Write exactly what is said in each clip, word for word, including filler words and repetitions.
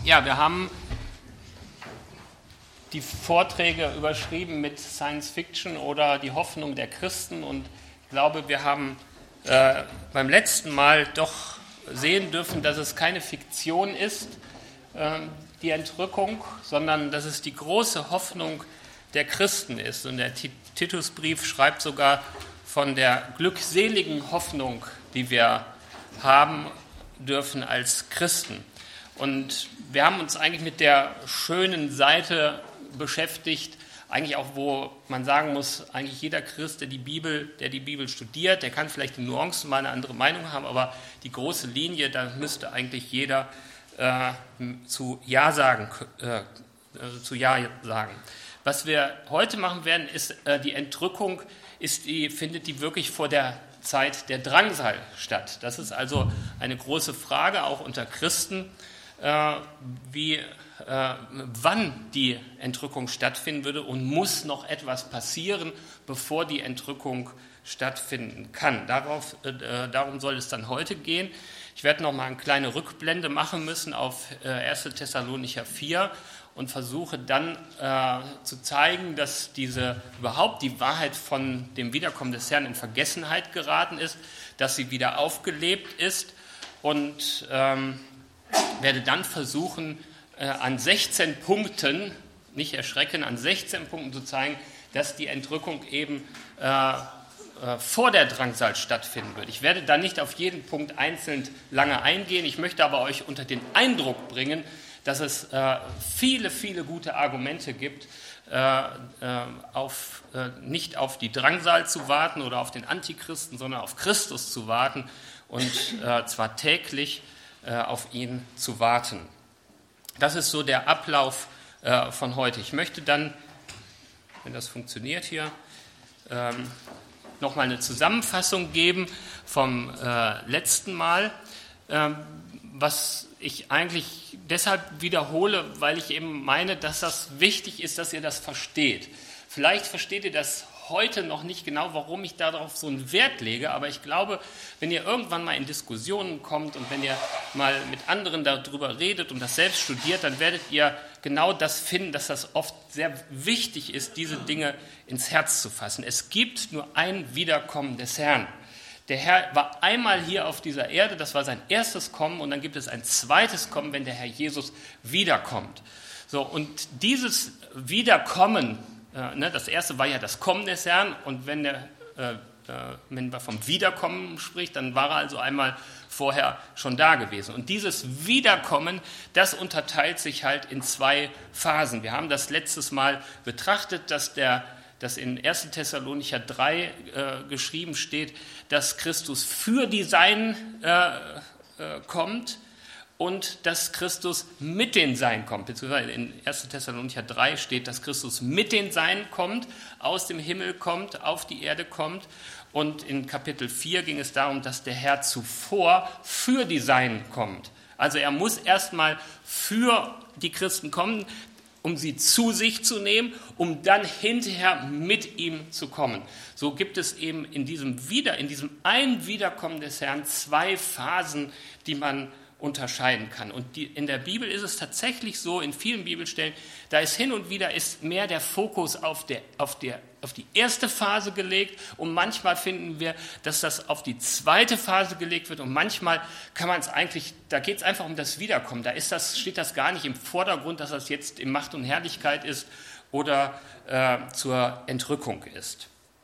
Ja, wir haben die Vorträge überschrieben mit Science Fiction oder die Hoffnung der Christen, und ich glaube, wir haben äh, beim letzten Mal doch sehen dürfen, dass es keine Fiktion ist, äh, die Entrückung, sondern dass es die große Hoffnung der Christen ist. Und der Titusbrief schreibt sogar von der glückseligen Hoffnung, die wir haben dürfen als Christen. Und wir haben uns eigentlich mit der schönen Seite beschäftigt, eigentlich auch, wo man sagen muss, eigentlich jeder Christ, der die Bibel, der die Bibel studiert, der kann vielleicht in Nuancen mal eine andere Meinung haben, aber die große Linie, da müsste eigentlich jeder äh, zu Ja sagen, äh, zu Ja sagen. Was wir heute machen werden, ist äh, die Entrückung, ist die, findet die wirklich vor der Zeit der Drangsal statt. Das ist also eine große Frage, auch unter Christen, äh, wie, äh, wann die Entrückung stattfinden würde, und muss noch etwas passieren, bevor die Entrückung stattfinden kann. Darauf, äh, darum soll es dann heute gehen. Ich werde noch mal eine kleine Rückblende machen müssen auf äh, erster Thessalonicher vier und versuche dann äh, zu zeigen, dass diese überhaupt die Wahrheit von dem Wiederkommen des Herrn in Vergessenheit geraten ist, dass sie wieder aufgelebt ist, und ähm, werde dann versuchen, äh, an sechzehn Punkten, nicht erschrecken, an sechzehn Punkten zu zeigen, dass die Entrückung eben äh, äh, vor der Drangsal stattfinden wird. Ich werde da nicht auf jeden Punkt einzeln lange eingehen, ich möchte aber euch unter den Eindruck bringen, dass es äh, viele, viele gute Argumente gibt, äh, äh, auf, äh, nicht auf die Drangsal zu warten oder auf den Antichristen, sondern auf Christus zu warten, und äh, zwar täglich äh, auf ihn zu warten. Das ist so der Ablauf äh, von heute. Ich möchte dann, wenn das funktioniert hier, ähm, nochmal eine Zusammenfassung geben vom äh, letzten Mal, ähm, was ich eigentlich deshalb wiederhole, weil ich eben meine, dass das wichtig ist, dass ihr das versteht. Vielleicht versteht ihr das heute noch nicht genau, warum ich darauf so einen Wert lege, aber ich glaube, wenn ihr irgendwann mal in Diskussionen kommt und wenn ihr mal mit anderen darüber redet und das selbst studiert, dann werdet ihr genau das finden, dass das oft sehr wichtig ist, diese Dinge ins Herz zu fassen. Es gibt nur ein Wiederkommen des Herrn. Der Herr war einmal hier auf dieser Erde, das war sein erstes Kommen, und dann gibt es ein zweites Kommen, wenn der Herr Jesus wiederkommt. So, und dieses Wiederkommen, äh, ne, das erste war ja das Kommen des Herrn, und wenn, der, äh, wenn man vom Wiederkommen spricht, dann war er also einmal vorher schon da gewesen. Und dieses Wiederkommen, das unterteilt sich halt in zwei Phasen. Wir haben das letztes Mal betrachtet, dass der dass in erster Thessalonicher drei äh, geschrieben steht, dass Christus für die Seinen äh, äh, kommt und dass Christus mit den Seinen kommt. Beziehungsweise in erster Thessalonicher drei steht, dass Christus mit den Seinen kommt, aus dem Himmel kommt, auf die Erde kommt. Und in Kapitel vier ging es darum, dass der Herr zuvor für die Seinen kommt. Also er muss erstmal für die Christen kommen, um sie zu sich zu nehmen, um dann hinterher mit ihm zu kommen. So gibt es eben in diesem Wieder, in diesem einen Wiederkommen des Herrn zwei Phasen, die man unterscheiden kann. Und die, in der Bibel ist es tatsächlich so, in vielen Bibelstellen, da ist hin und wieder ist mehr der Fokus auf, der, auf, der, auf die erste Phase gelegt, und manchmal finden wir, dass das auf die zweite Phase gelegt wird, und manchmal kann man es eigentlich, da geht es einfach um das Wiederkommen, da ist das, steht das gar nicht im Vordergrund, dass das jetzt in Macht und Herrlichkeit ist oder äh, zur Entrückung ist.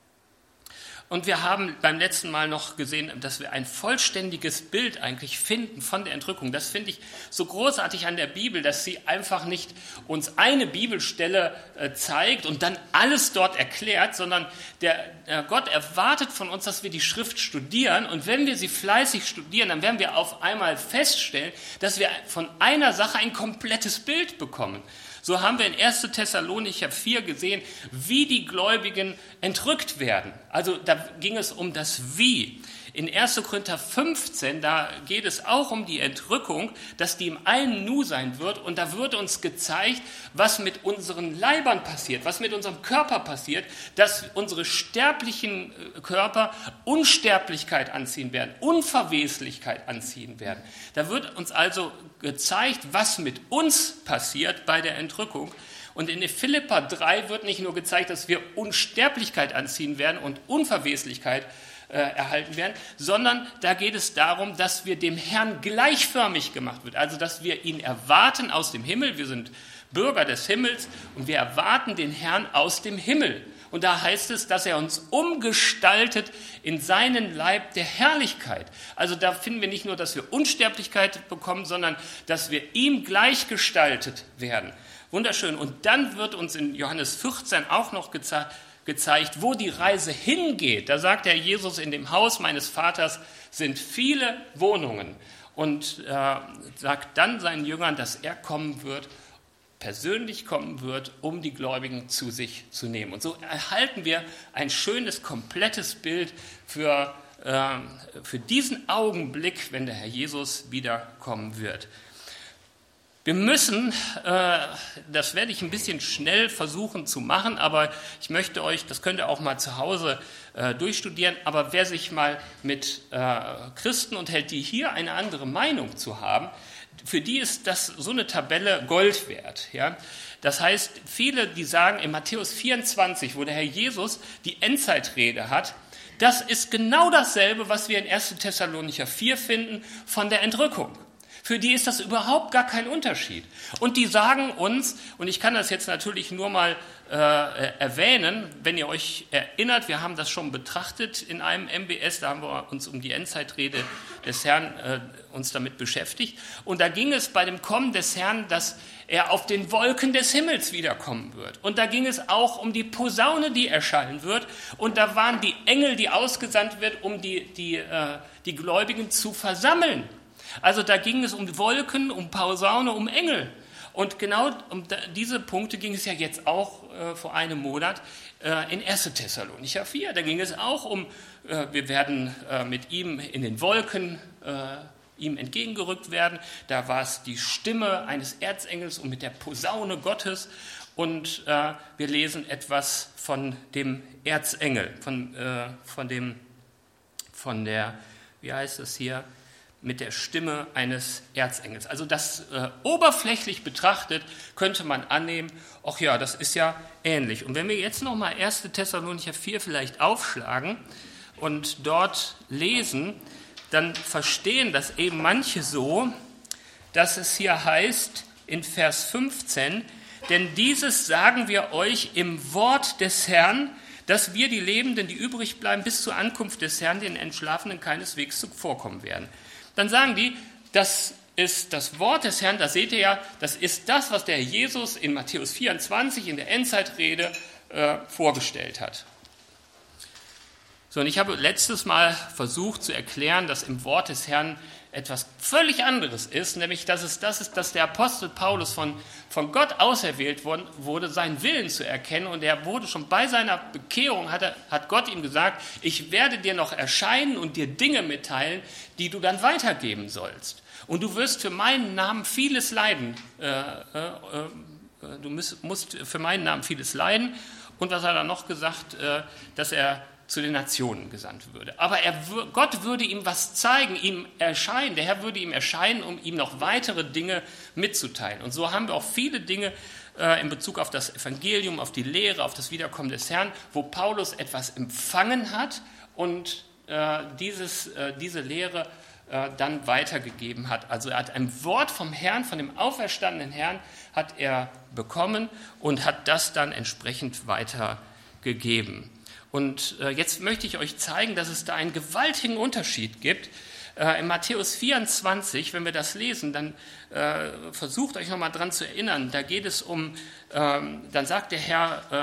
Und wir haben beim letzten Mal noch gesehen, dass wir ein vollständiges Bild eigentlich finden von der Entrückung. Das finde ich so großartig an der Bibel, dass sie einfach nicht uns eine Bibelstelle äh, zeigt und dann alles dort erklärt, sondern der, der Gott erwartet von uns, dass wir die Schrift studieren. Und wenn wir sie fleißig studieren, dann werden wir auf einmal feststellen, dass wir von einer Sache ein komplettes Bild bekommen. So haben wir in erster Thessalonicher vier gesehen, wie die Gläubigen entrückt werden. Also da ging es um das Wie. In erster Korinther fünfzehn, da geht es auch um die Entrückung, dass die im einen Nu sein wird. Und da wird uns gezeigt, was mit unseren Leibern passiert, was mit unserem Körper passiert, dass unsere sterblichen Körper Unsterblichkeit anziehen werden, Unverweslichkeit anziehen werden. Da wird uns also gezeigt, was mit uns passiert bei der Entrückung. Und in Philipper drei wird nicht nur gezeigt, dass wir Unsterblichkeit anziehen werden und Unverweslichkeit äh, erhalten werden, sondern da geht es darum, dass wir dem Herrn gleichförmig gemacht wird. Also, dass wir ihn erwarten aus dem Himmel. Wir sind Bürger des Himmels und wir erwarten den Herrn aus dem Himmel. Und da heißt es, dass er uns umgestaltet in seinen Leib der Herrlichkeit. Also da finden wir nicht nur, dass wir Unsterblichkeit bekommen, sondern dass wir ihm gleichgestaltet werden. Wunderschön. Und dann wird uns in Johannes vierzehn auch noch geze- gezeigt, wo die Reise hingeht. Da sagt Herr Jesus, in dem Haus meines Vaters sind viele Wohnungen. Und äh, sagt dann seinen Jüngern, dass er kommen wird, persönlich kommen wird, um die Gläubigen zu sich zu nehmen. Und so erhalten wir ein schönes, komplettes Bild für, äh, für diesen Augenblick, wenn der Herr Jesus wiederkommen wird. Wir müssen, äh, das werde ich ein bisschen schnell versuchen zu machen, aber ich möchte euch, das könnt ihr auch mal zu Hause äh, durchstudieren, aber wer sich mal mit äh, Christen unterhält, die hier eine andere Meinung zu haben, für die ist das so eine Tabelle Gold wert. Ja? Das heißt, viele, die sagen, in Matthäus vierundzwanzig, wo der Herr Jesus die Endzeitrede hat, das ist genau dasselbe, was wir in erster Thessalonicher vier finden von der Entrückung. Für die ist das überhaupt gar kein Unterschied. Und die sagen uns, und ich kann das jetzt natürlich nur mal äh, erwähnen, wenn ihr euch erinnert, wir haben das schon betrachtet in einem M B S, da haben wir uns um die Endzeitrede des Herrn äh, uns damit beschäftigt. Und da ging es bei dem Kommen des Herrn, dass er auf den Wolken des Himmels wiederkommen wird. Und da ging es auch um die Posaune, die erschallen wird. Und da waren die Engel, die ausgesandt wird, um die, die, äh, die Gläubigen zu versammeln. Also da ging es um Wolken, um Posaune, um Engel. Und genau um diese Punkte ging es ja jetzt auch äh, vor einem Monat äh, in erster Thessalonicher vier. Da ging es auch um, äh, wir werden äh, mit ihm in den Wolken äh, ihm entgegengerückt werden. Da war es die Stimme eines Erzengels und mit der Posaune Gottes. Und äh, wir lesen etwas von dem Erzengel, von, äh, von dem, von der, wie heißt es hier, mit der Stimme eines Erzengels. Also das äh, oberflächlich betrachtet könnte man annehmen, ach ja, das ist ja ähnlich. Und wenn wir jetzt nochmal erster Thessalonicher vier vielleicht aufschlagen und dort lesen, dann verstehen das eben manche so, dass es hier heißt in Vers fünfzehn, denn dieses sagen wir euch im Wort des Herrn, dass wir die Lebenden, die übrig bleiben, bis zur Ankunft des Herrn, den Entschlafenen keineswegs zuvorkommen werden. Dann sagen die, das ist das Wort des Herrn, das seht ihr ja, das ist das, was der Jesus in Matthäus vierundzwanzig in der Endzeitrede äh, vorgestellt hat. So, und ich habe letztes Mal versucht zu erklären, dass im Wort des Herrn etwas völlig anderes ist, nämlich dass es das ist, dass der Apostel Paulus von, von Gott auserwählt worden, wurde, seinen Willen zu erkennen. Und er wurde schon bei seiner Bekehrung, hat, er, hat Gott ihm gesagt, ich werde dir noch erscheinen und dir Dinge mitteilen, die du dann weitergeben sollst. Und du wirst für meinen Namen vieles leiden. Äh, äh, äh, du musst, musst für meinen Namen vieles leiden. Und was hat er noch gesagt? Äh, dass er zu den Nationen gesandt würde. Aber er, Gott würde ihm was zeigen, ihm erscheinen. Der Herr würde ihm erscheinen, um ihm noch weitere Dinge mitzuteilen. Und so haben wir auch viele Dinge äh, in Bezug auf das Evangelium, auf die Lehre, auf das Wiederkommen des Herrn, wo Paulus etwas empfangen hat und äh, dieses, äh, diese Lehre äh, dann weitergegeben hat. Also er hat ein Wort vom Herrn, von dem auferstandenen Herrn, hat er bekommen und hat das dann entsprechend weitergegeben. Und äh, jetzt möchte ich euch zeigen, dass es da einen gewaltigen Unterschied gibt. Äh, in Matthäus vierundzwanzig, wenn wir das lesen, dann äh, versucht euch nochmal dran zu erinnern. Da geht es um, ähm, dann sagt der Herr, äh,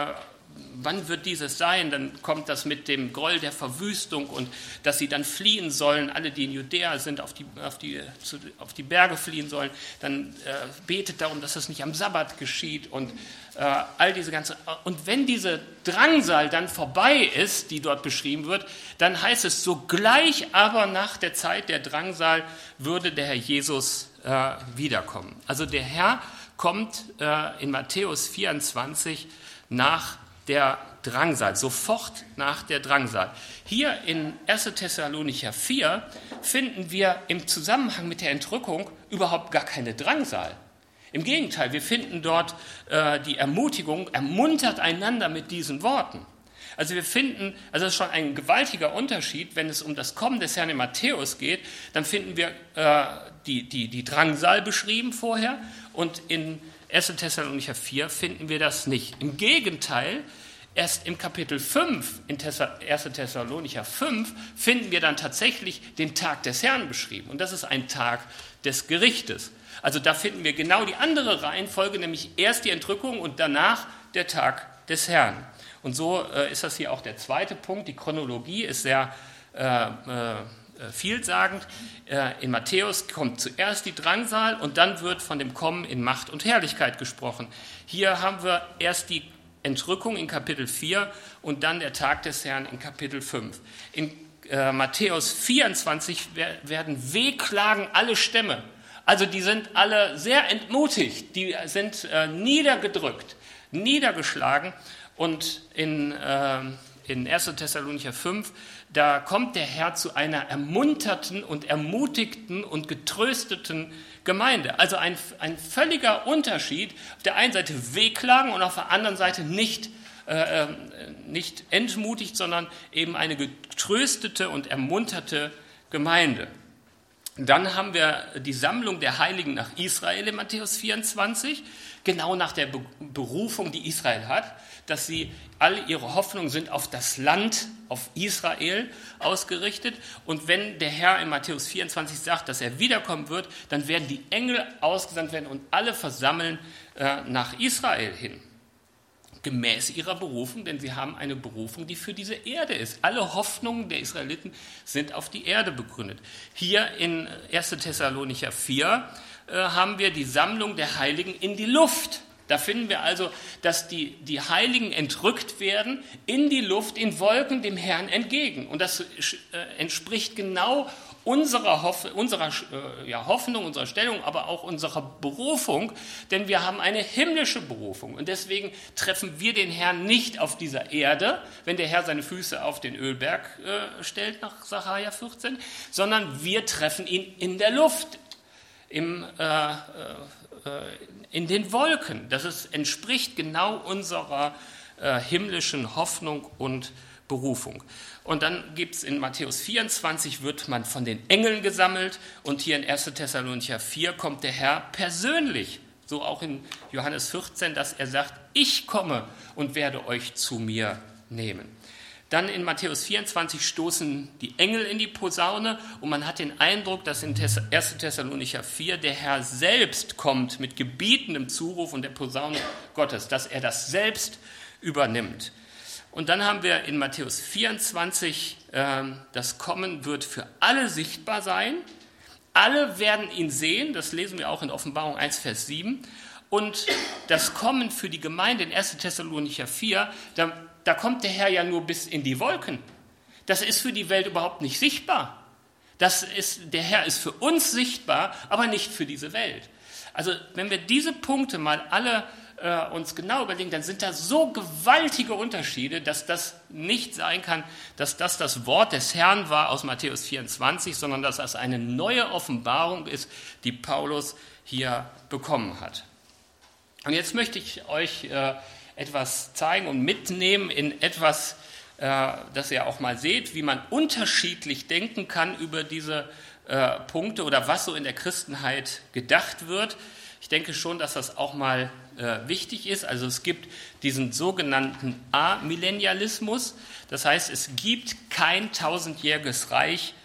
wann wird dieses sein? Dann kommt das mit dem Groll der Verwüstung und dass sie dann fliehen sollen, alle, die in Judäa sind, auf die, auf die, zu, auf die Berge fliehen sollen. Dann äh, betet darum, dass das nicht am Sabbat geschieht und äh, all diese ganze. Und wenn diese Drangsal dann vorbei ist, die dort beschrieben wird, dann heißt es, sogleich aber nach der Zeit der Drangsal würde der Herr Jesus äh, wiederkommen. Also der Herr kommt äh, in Matthäus vierundzwanzig nach der Drangsal, sofort nach der Drangsal. Hier in erster Thessalonicher vier finden wir im Zusammenhang mit der Entrückung überhaupt gar keine Drangsal. Im Gegenteil, wir finden dort äh, die Ermutigung, ermuntert einander mit diesen Worten. Also wir finden, also das ist schon ein gewaltiger Unterschied, wenn es um das Kommen des Herrn in Matthäus geht, dann finden wir äh, die, die, die Drangsal beschrieben vorher und in erster Thessalonicher vier finden wir das nicht. Im Gegenteil, erst im Kapitel fünf, in erster Thessalonicher fünf, finden wir dann tatsächlich den Tag des Herrn beschrieben. Und das ist ein Tag des Gerichtes. Also da finden wir genau die andere Reihenfolge, nämlich erst die Entrückung und danach der Tag des Herrn. Und so äh, ist das hier auch der zweite Punkt. Die Chronologie ist sehr äh, äh, vielsagend. In Matthäus kommt zuerst die Drangsal und dann wird von dem Kommen in Macht und Herrlichkeit gesprochen. Hier haben wir erst die Entrückung in Kapitel vier und dann der Tag des Herrn in Kapitel fünf. In äh, Matthäus vierundzwanzig werden wehklagen alle Stämme. Also die sind alle sehr entmutigt, die sind äh, niedergedrückt, niedergeschlagen. Und in, äh, in erster Thessalonicher fünf, da kommt der Herr zu einer ermunterten und ermutigten und getrösteten Gemeinde. Also ein, ein völliger Unterschied. Auf der einen Seite wehklagen und auf der anderen Seite nicht, äh, nicht entmutigt, sondern eben eine getröstete und ermunterte Gemeinde. Dann haben wir die Sammlung der Heiligen nach Israel in Matthäus vierundzwanzig, genau nach der Berufung, die Israel hat, dass sie alle ihre Hoffnungen sind auf das Land, auf Israel ausgerichtet. Und wenn der Herr in Matthäus vierundzwanzig sagt, dass er wiederkommen wird, dann werden die Engel ausgesandt werden und alle versammeln äh, nach Israel hin. Gemäß ihrer Berufung, denn sie haben eine Berufung, die für diese Erde ist. Alle Hoffnungen der Israeliten sind auf die Erde begründet. Hier in erster Thessalonicher vier äh, haben wir die Sammlung der Heiligen in die Luft. Da finden wir also, dass die, die Heiligen entrückt werden in die Luft, in Wolken dem Herrn entgegen. Und das äh, entspricht genau unserer, Hoff, unserer äh, ja, Hoffnung, unserer Stellung, aber auch unserer Berufung, denn wir haben eine himmlische Berufung. Und deswegen treffen wir den Herrn nicht auf dieser Erde, wenn der Herr seine Füße auf den Ölberg äh, stellt, nach Sacharja vierzehn, sondern wir treffen ihn in der Luft, im äh, äh, in den Wolken. Das ist, entspricht genau unserer äh, himmlischen Hoffnung und Berufung. Und dann gibt es in Matthäus vierundzwanzig, wird man von den Engeln gesammelt und hier in erster Thessalonicher vier kommt der Herr persönlich, so auch in Johannes vierzehn, dass er sagt, ich komme und werde euch zu mir nehmen. Dann in Matthäus vierundzwanzig stoßen die Engel in die Posaune und man hat den Eindruck, dass in erster Thessalonicher vier der Herr selbst kommt mit gebietendem Zuruf und der Posaune Gottes, dass er das selbst übernimmt. Und dann haben wir in Matthäus vierundzwanzig, äh, das Kommen wird für alle sichtbar sein. Alle werden ihn sehen, das lesen wir auch in Offenbarung eins, Vers sieben. Und das Kommen für die Gemeinde in erster Thessalonicher vier, da Da kommt der Herr ja nur bis in die Wolken. Das ist für die Welt überhaupt nicht sichtbar. Das ist, der Herr ist für uns sichtbar, aber nicht für diese Welt. Also wenn wir diese Punkte mal alle äh, uns genau überlegen, dann sind da so gewaltige Unterschiede, dass das nicht sein kann, dass das das Wort des Herrn war aus Matthäus vierundzwanzig, sondern dass das eine neue Offenbarung ist, die Paulus hier bekommen hat. Und jetzt möchte ich euch äh, etwas zeigen und mitnehmen in etwas, äh, das ihr auch mal seht, wie man unterschiedlich denken kann über diese äh, Punkte oder was so in der Christenheit gedacht wird. Ich denke schon, dass das auch mal äh, wichtig ist. Also es gibt diesen sogenannten Amillennialismus. Das heißt, es gibt kein tausendjähriges Reich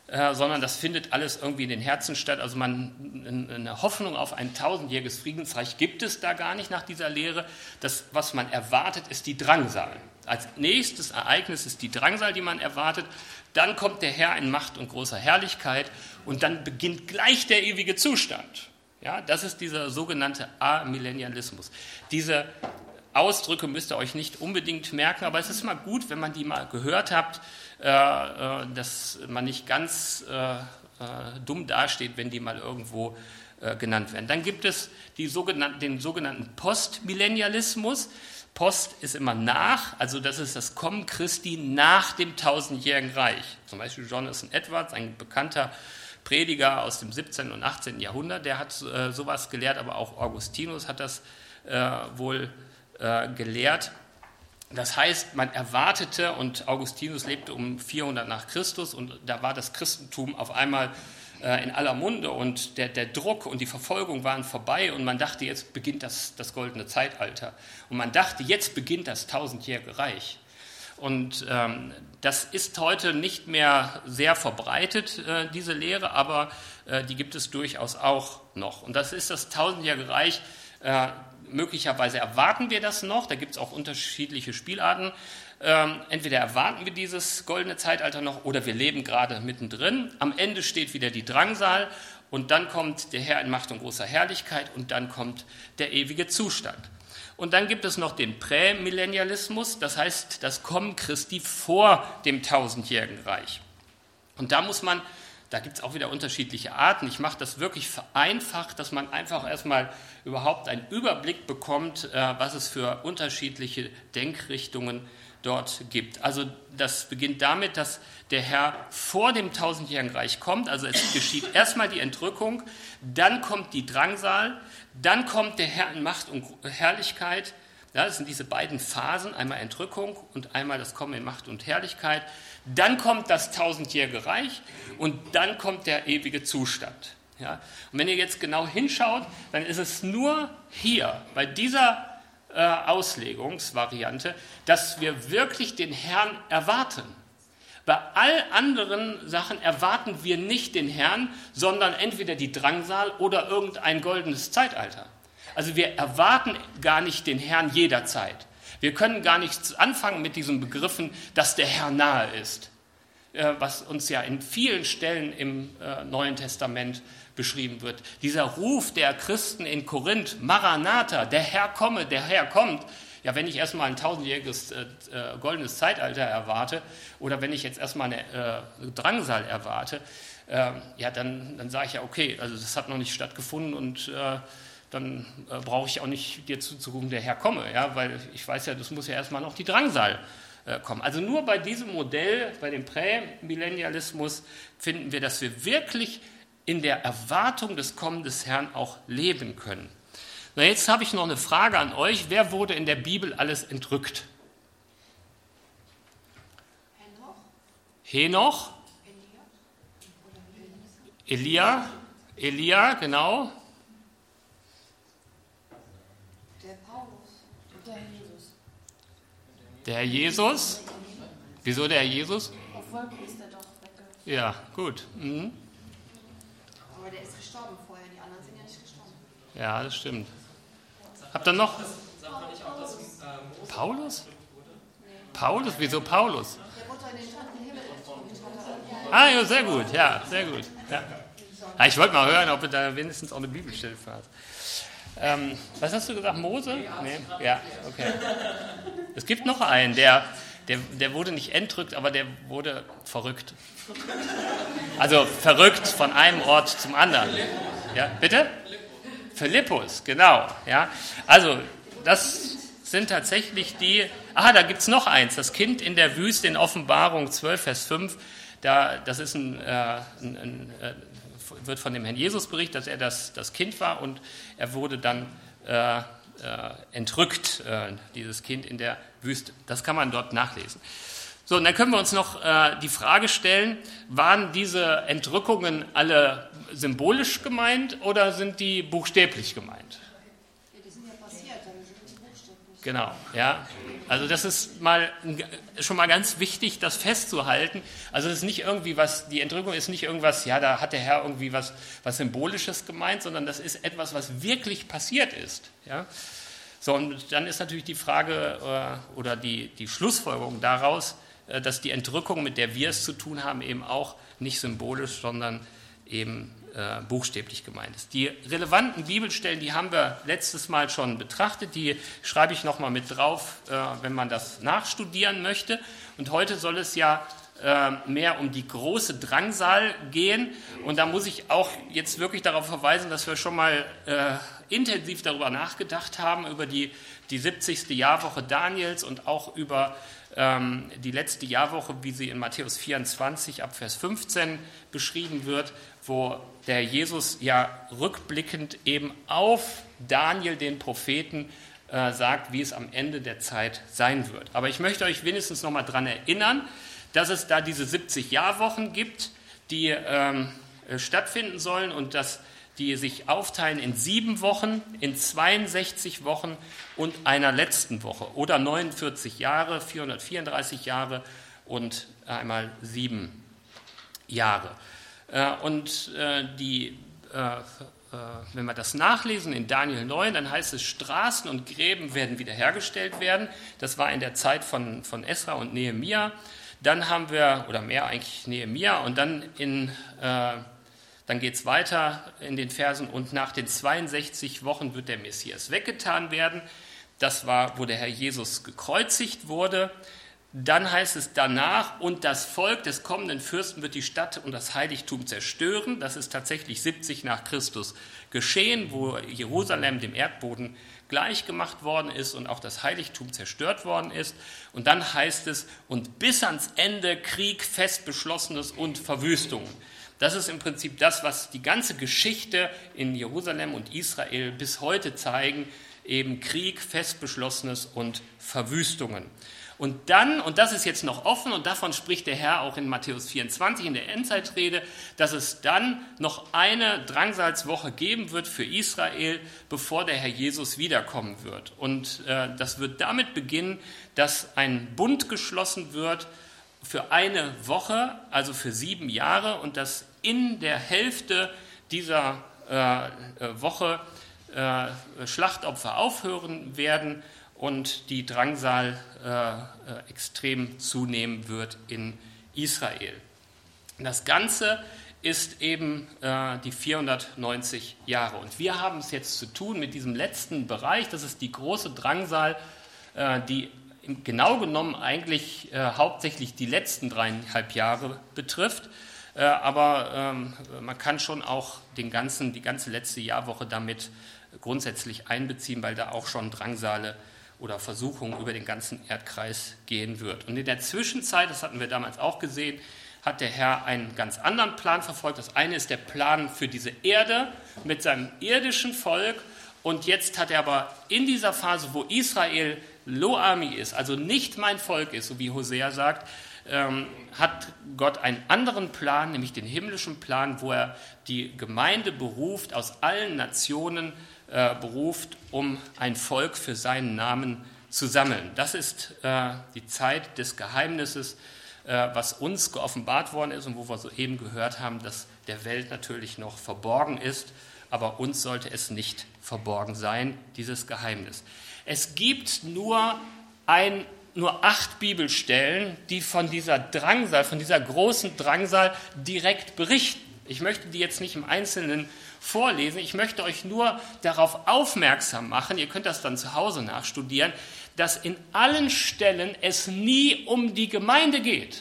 äh, sondern das findet alles irgendwie in den Herzen statt. Also man, eine Hoffnung auf ein tausendjähriges Friedensreich gibt es da gar nicht nach dieser Lehre. Das, was man erwartet, ist die Drangsal. Als nächstes Ereignis ist die Drangsal, die man erwartet. Dann kommt der Herr in Macht und großer Herrlichkeit und dann beginnt gleich der ewige Zustand. Ja, das ist dieser sogenannte Amillennialismus. Diese Ausdrücke müsst ihr euch nicht unbedingt merken, aber es ist mal gut, wenn man die mal gehört habt, äh, äh, dass man nicht ganz äh, äh, dumm dasteht, wenn die mal irgendwo äh, genannt werden. Dann gibt es die sogenannten, den sogenannten Postmillennialismus. Post ist immer nach, also das ist das Kommen Christi nach dem tausendjährigen Reich. Zum Beispiel Jonathan Edwards, ein bekannter Prediger aus dem siebzehnten und achtzehnten Jahrhundert, der hat äh, sowas gelehrt, aber auch Augustinus hat das äh, wohl äh, gelehrt. Das heißt, man erwartete, und Augustinus lebte um vierhundert nach Christus, und da war das Christentum auf einmal äh, in aller Munde und der, der Druck und die Verfolgung waren vorbei und man dachte, jetzt beginnt das, das goldene Zeitalter. Und man dachte, jetzt beginnt das tausendjährige Reich. Und ähm, das ist heute nicht mehr sehr verbreitet, äh, diese Lehre, aber äh, die gibt es durchaus auch noch. Und das ist das tausendjährige Reich. Äh, möglicherweise erwarten wir das noch, da gibt es auch unterschiedliche Spielarten. Ähm, entweder erwarten wir dieses goldene Zeitalter noch oder wir leben gerade mittendrin. Am Ende steht wieder die Drangsal und dann kommt der Herr in Macht und großer Herrlichkeit und dann kommt der ewige Zustand. Und dann gibt es noch den Prämillennialismus, das heißt das Kommen Christi vor dem tausendjährigen Reich. Und da muss man, da gibt es auch wieder unterschiedliche Arten, ich mache das wirklich vereinfacht, dass man einfach erstmal überhaupt einen Überblick bekommt, was es für unterschiedliche Denkrichtungen dort gibt. Also das beginnt damit, dass der Herr vor dem tausendjährigen Reich kommt, also es geschieht erstmal die Entrückung, dann kommt die Drangsal, dann kommt der Herr in Macht und Herrlichkeit. Ja, das sind diese beiden Phasen, einmal Entrückung und einmal das Kommen in Macht und Herrlichkeit. Dann kommt das tausendjährige Reich und dann kommt der ewige Zustand. Ja, und wenn ihr jetzt genau hinschaut, dann ist es nur hier, bei dieser äh, Auslegungsvariante, dass wir wirklich den Herrn erwarten. Bei all anderen Sachen erwarten wir nicht den Herrn, sondern entweder die Drangsal oder irgendein goldenes Zeitalter. Also wir erwarten gar nicht den Herrn jederzeit. Wir können gar nichts anfangen mit diesen Begriffen, dass der Herr nahe ist, was uns ja in vielen Stellen im Neuen Testament beschrieben wird. Dieser Ruf der Christen in Korinth, Maranatha, der Herr komme, der Herr kommt. Ja, wenn ich erstmal ein tausendjähriges äh, goldenes Zeitalter erwarte oder wenn ich jetzt erstmal eine äh, Drangsal erwarte, äh, ja, dann, dann sage ich ja, okay, also das hat noch nicht stattgefunden und äh, dann äh, brauche ich auch nicht dir zuzurufen, der Herr komme, ja, weil ich weiß ja, das muss ja erstmal noch die Drangsal äh, kommen. Also nur bei diesem Modell, bei dem Prämillennialismus, finden wir, dass wir wirklich in der Erwartung des Kommens des Herrn auch leben können. Na, jetzt habe ich noch eine Frage an euch. Wer wurde in der Bibel alles entrückt? Henoch. Henoch. Elia. Elia, genau. Der Paulus. Der Herr Jesus. Der Herr Jesus. Wieso der Herr Jesus? Auf Wolken ist er doch weggegangen. Ja, gut. Mhm. Aber der ist gestorben vorher, die anderen sind ja nicht gestorben. Ja, das stimmt. Habt ihr noch? Paulus? Paulus? Wieso Paulus? Der wurde in den dritten Himmel entrückt. Ah, ja, sehr gut, ja, sehr gut. Ja. Ja, ich wollte mal hören, ob du da wenigstens auch eine Bibelstelle hast. Ähm, was hast du gesagt, Mose? Nee? Ja, okay. Es gibt noch einen, der, der, der wurde nicht entrückt, aber der wurde verrückt. Also verrückt von einem Ort zum anderen. Ja, bitte? Philippus, genau. Ja. Also das sind tatsächlich die, ah, da gibt es noch eins, das Kind in der Wüste in Offenbarung zwölf, Vers fünf, da, das ist ein, äh, ein, ein, äh, wird von dem Herrn Jesus berichtet, dass er das, das Kind war und er wurde dann äh, äh, entrückt, äh, dieses Kind in der Wüste. Das kann man dort nachlesen. So, und dann können wir uns noch äh, die Frage stellen, waren diese Entrückungen alle symbolisch gemeint oder sind die buchstäblich gemeint? Ja, die sind ja passiert, dann sind die buchstäblich. Genau, ja. Also das ist mal schon mal ganz wichtig, das festzuhalten. Also es ist nicht irgendwie was, die Entrückung ist nicht irgendwas, ja, da hat der Herr irgendwie was, was Symbolisches gemeint, sondern das ist etwas, was wirklich passiert ist. Ja. So, und dann ist natürlich die Frage äh, oder die, die Schlussfolgerung daraus, äh, dass die Entrückung, mit der wir es zu tun haben, eben auch nicht symbolisch, sondern eben äh, buchstäblich gemeint ist. Die relevanten Bibelstellen, die haben wir letztes Mal schon betrachtet, die schreibe ich nochmal mit drauf, äh, wenn man das nachstudieren möchte. Und heute soll es ja äh, mehr um die große Drangsal gehen. Und da muss ich auch jetzt wirklich darauf verweisen, dass wir schon mal äh, intensiv darüber nachgedacht haben, über die, die siebzigste Jahrwoche Daniels und auch über ähm, die letzte Jahrwoche, wie sie in Matthäus vierundzwanzig ab Vers fünfzehn beschrieben wird, wo der Jesus ja rückblickend eben auf Daniel, den Propheten, äh, sagt, wie es am Ende der Zeit sein wird. Aber ich möchte euch wenigstens noch mal daran erinnern, dass es da diese siebzig Jahrwochen gibt, die ähm, stattfinden sollen und dass die sich aufteilen in sieben Wochen, in zweiundsechzig Wochen und einer letzten Woche oder neunundvierzig Jahre, vierhundertvierunddreißig Jahre und einmal sieben Jahre. Und die, wenn wir das nachlesen in Daniel neun, dann heißt es, Straßen und Gräben werden wiederhergestellt werden. Das war in der Zeit von, von Esra und Nehemia. Dann haben wir, oder mehr eigentlich Nehemia, und dann in... Dann geht es weiter in den Versen, und nach den zweiundsechzig Wochen wird der Messias weggetan werden. Das war, wo der Herr Jesus gekreuzigt wurde. Dann heißt es danach, und das Volk des kommenden Fürsten wird die Stadt und das Heiligtum zerstören. Das ist tatsächlich siebzig nach Christus geschehen, wo Jerusalem dem Erdboden gleichgemacht worden ist und auch das Heiligtum zerstört worden ist. Und dann heißt es, und bis ans Ende Krieg, fest beschlossenes und Verwüstungen. Das ist im Prinzip das, was die ganze Geschichte in Jerusalem und Israel bis heute zeigen, eben Krieg, Festbeschlossenes und Verwüstungen. Und dann, und das ist jetzt noch offen, und davon spricht der Herr auch in Matthäus vierundzwanzig in der Endzeitrede, dass es dann noch eine Drangsalswoche geben wird für Israel, bevor der Herr Jesus wiederkommen wird. Und äh, das wird damit beginnen, dass ein Bund geschlossen wird, für eine Woche, also für sieben Jahre, und dass in der Hälfte dieser äh, Woche äh, Schlachtopfer aufhören werden und die Drangsal äh, extrem zunehmen wird in Israel. Das Ganze ist eben äh, die vierhundertneunzig Jahre. Und wir haben es jetzt zu tun mit diesem letzten Bereich, das ist die große Drangsal, äh, die genau genommen eigentlich äh, hauptsächlich die letzten dreieinhalb Jahre betrifft, äh, aber ähm, man kann schon auch den ganzen, die ganze letzte Jahrwoche damit grundsätzlich einbeziehen, weil da auch schon Drangsale oder Versuchungen über den ganzen Erdkreis gehen wird. Und in der Zwischenzeit, das hatten wir damals auch gesehen, hat der Herr einen ganz anderen Plan verfolgt. Das eine ist der Plan für diese Erde mit seinem irdischen Volk, und jetzt hat er aber in dieser Phase, wo Israel Lo Ami ist, also nicht mein Volk ist, so wie Hosea sagt, ähm, hat Gott einen anderen Plan, nämlich den himmlischen Plan, wo er die Gemeinde beruft, aus allen Nationen äh, beruft, um ein Volk für seinen Namen zu sammeln. Das ist äh, die Zeit des Geheimnisses, äh, was uns geoffenbart worden ist und wo wir soeben gehört haben, dass der Welt natürlich noch verborgen ist, aber uns sollte es nicht verborgen sein, dieses Geheimnis. Es gibt nur, ein, nur acht Bibelstellen, die von dieser Drangsal, von dieser großen Drangsal direkt berichten. Ich möchte die jetzt nicht im Einzelnen vorlesen, ich möchte euch nur darauf aufmerksam machen, ihr könnt das dann zu Hause nachstudieren, dass in allen Stellen es nie um die Gemeinde geht.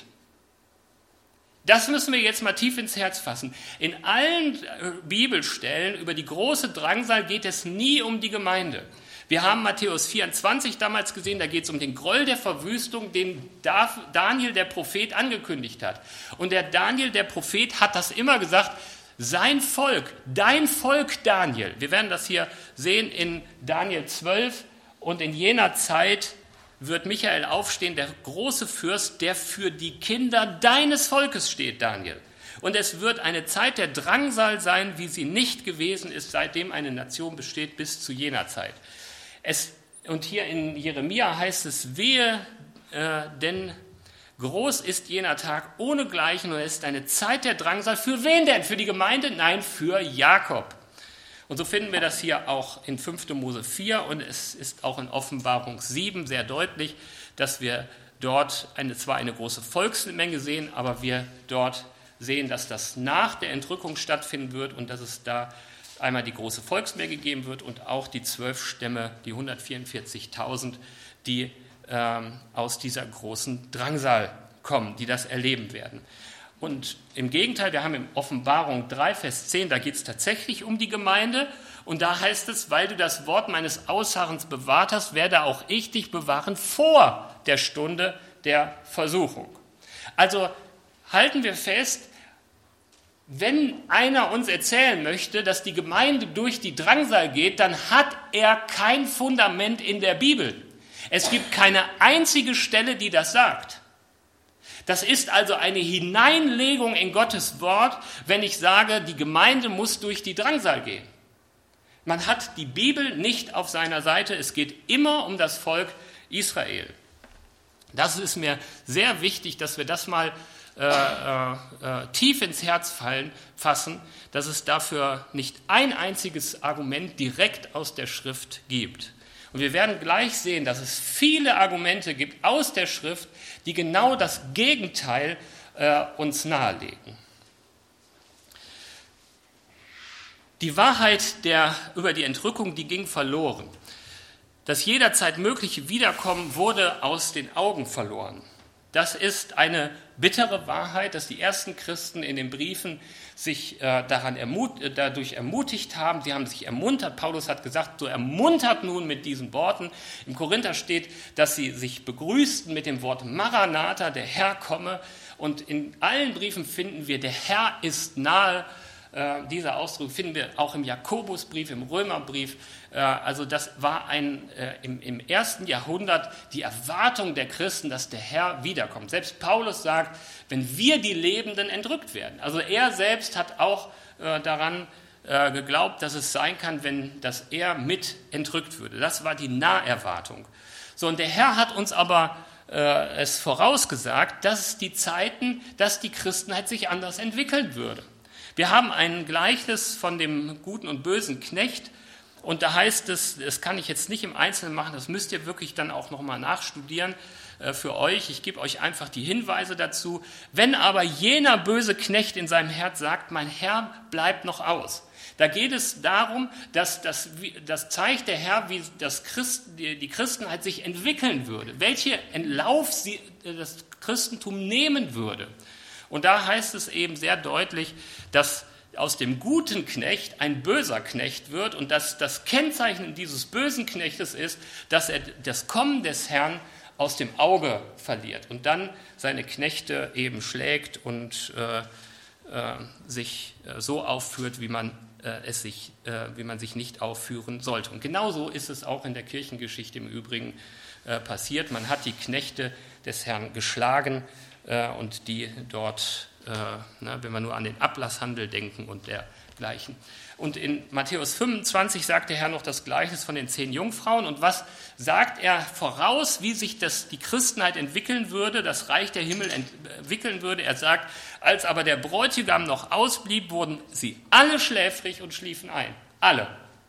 Das müssen wir jetzt mal tief ins Herz fassen. In allen Bibelstellen über die große Drangsal geht es nie um die Gemeinde. Wir haben Matthäus vierundzwanzig damals gesehen, da geht es um den Groll der Verwüstung, den Daniel, der Prophet, angekündigt hat. Und der Daniel, der Prophet, hat das immer gesagt, sein Volk, dein Volk Daniel. Wir werden das hier sehen in Daniel zwölf, und in jener Zeit wird Michael aufstehen, der große Fürst, der für die Kinder deines Volkes steht, Daniel. Und es wird eine Zeit der Drangsal sein, wie sie nicht gewesen ist, seitdem eine Nation besteht, bis zu jener Zeit. Es Und hier in Jeremia heißt es, wehe, äh, denn groß ist jener Tag ohnegleichen und es ist eine Zeit der Drangsal. Für wen denn? Für die Gemeinde? Nein, für Jakob. Und so finden wir das hier auch in fünfter Mose vier und es ist auch in Offenbarung sieben sehr deutlich, dass wir dort eine, zwar eine große Volksmenge sehen, aber wir dort sehen, dass das nach der Entrückung stattfinden wird und dass es da einmal die große Volksmenge geben wird und auch die zwölf Stämme, die hundertvierundvierzigtausend, die ähm, aus dieser großen Drangsal kommen, die das erleben werden. Und im Gegenteil, wir haben in Offenbarung drei, Vers zehn, da geht es tatsächlich um die Gemeinde. Und da heißt es, weil du das Wort meines Ausharrens bewahrt hast, werde auch ich dich bewahren vor der Stunde der Versuchung. Also halten wir fest, wenn einer uns erzählen möchte, dass die Gemeinde durch die Drangsal geht, dann hat er kein Fundament in der Bibel. Es gibt keine einzige Stelle, die das sagt. Das ist also eine Hineinlegung in Gottes Wort, wenn ich sage, die Gemeinde muss durch die Drangsal gehen. Man hat die Bibel nicht auf seiner Seite, es geht immer um das Volk Israel. Das ist mir sehr wichtig, dass wir das mal äh, äh, tief ins Herz fallen, fassen, dass es dafür nicht ein einziges Argument direkt aus der Schrift gibt. Und wir werden gleich sehen, dass es viele Argumente gibt aus der Schrift, die genau das Gegenteil äh, uns nahelegen. Die Wahrheit der, über die Entrückung, die ging verloren. Das jederzeit mögliche Wiederkommen wurde aus den Augen verloren. Das ist eine bittere Wahrheit, dass die ersten Christen in den Briefen sich äh, daran ermut, äh, dadurch ermutigt haben. Sie haben sich ermuntert. Paulus hat gesagt, so ermuntert nun mit diesen Worten. Im Korinther steht, dass sie sich begrüßten mit dem Wort Maranatha, der Herr komme. Und in allen Briefen finden wir, der Herr ist nahe. Äh, dieser Ausdruck finden wir auch im Jakobusbrief, im Römerbrief. Äh, also das war ein, äh, im, im ersten Jahrhundert die Erwartung der Christen, dass der Herr wiederkommt. Selbst Paulus sagt, wenn wir die Lebenden entrückt werden. Also er selbst hat auch äh, daran äh, geglaubt, dass es sein kann, wenn dass er mit entrückt würde. Das war die Naherwartung. So, und der Herr hat uns aber äh, es vorausgesagt, dass die Zeiten, dass die Christenheit sich anders entwickeln würde. Wir haben ein Gleichnis von dem guten und bösen Knecht und da heißt es, das kann ich jetzt nicht im Einzelnen machen, das müsst ihr wirklich dann auch nochmal nachstudieren äh, für euch. Ich gebe euch einfach die Hinweise dazu. Wenn aber jener böse Knecht in seinem Herz sagt, mein Herr bleibt noch aus. Da geht es darum, dass das, das zeigt der Herr, wie das Christ, die, die Christenheit sich entwickeln würde, welche Entlauf sie, das Christentum nehmen würde. Und da heißt es eben sehr deutlich, dass aus dem guten Knecht ein böser Knecht wird und dass das Kennzeichen dieses bösen Knechtes ist, dass er das Kommen des Herrn aus dem Auge verliert und dann seine Knechte eben schlägt und äh, äh, sich äh, so aufführt, wie man äh, es sich, äh, wie man sich nicht aufführen sollte. Und genauso ist es auch in der Kirchengeschichte im Übrigen äh, passiert. Man hat die Knechte des Herrn geschlagen äh, und die dort, äh, na, wenn wir nur an den Ablasshandel denken und dergleichen. Und in Matthäus fünfundzwanzig sagt der Herr noch das Gleichnis von den zehn Jungfrauen. Und was sagt er voraus, wie sich das, die Christenheit entwickeln würde, das Reich der Himmel entwickeln würde? Er sagt, als aber der Bräutigam noch ausblieb, wurden sie alle schläfrig und schliefen ein. Alle.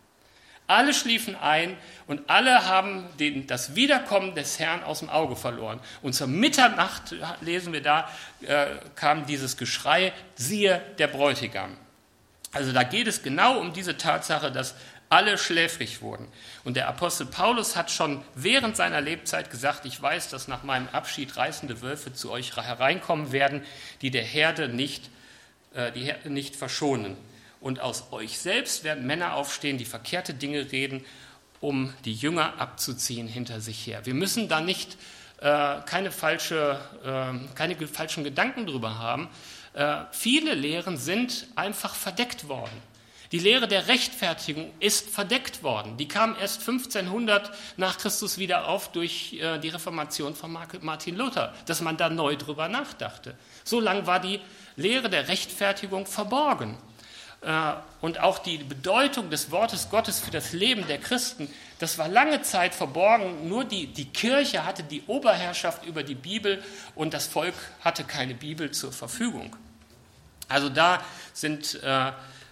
Alle schliefen ein und alle haben den, das Wiederkommen des Herrn aus dem Auge verloren. Und zur Mitternacht, lesen wir da, äh, kam dieses Geschrei, siehe der Bräutigam. Also da geht es genau um diese Tatsache, dass alle schläfrig wurden. Und der Apostel Paulus hat schon während seiner Lebzeit gesagt, ich weiß, dass nach meinem Abschied reißende Wölfe zu euch hereinkommen werden, die der Herde nicht, äh, die Herde nicht verschonen. Und aus euch selbst werden Männer aufstehen, die verkehrte Dinge reden, um die Jünger abzuziehen hinter sich her. Wir müssen da nicht äh, keine, falsche, äh, keine falschen Gedanken drüber haben. Äh, viele Lehren sind einfach verdeckt worden. Die Lehre der Rechtfertigung ist verdeckt worden. Die kam erst fünfzehnhundert nach Christus wieder auf durch äh, die Reformation von Martin Luther, dass man da neu drüber nachdachte. So lange war die Lehre der Rechtfertigung verborgen. und auch die Bedeutung des Wortes Gottes für das Leben der Christen, das war lange Zeit verborgen. Nur die, die Kirche hatte die Oberherrschaft über die Bibel und das Volk hatte keine Bibel zur Verfügung. Also da sind äh, äh,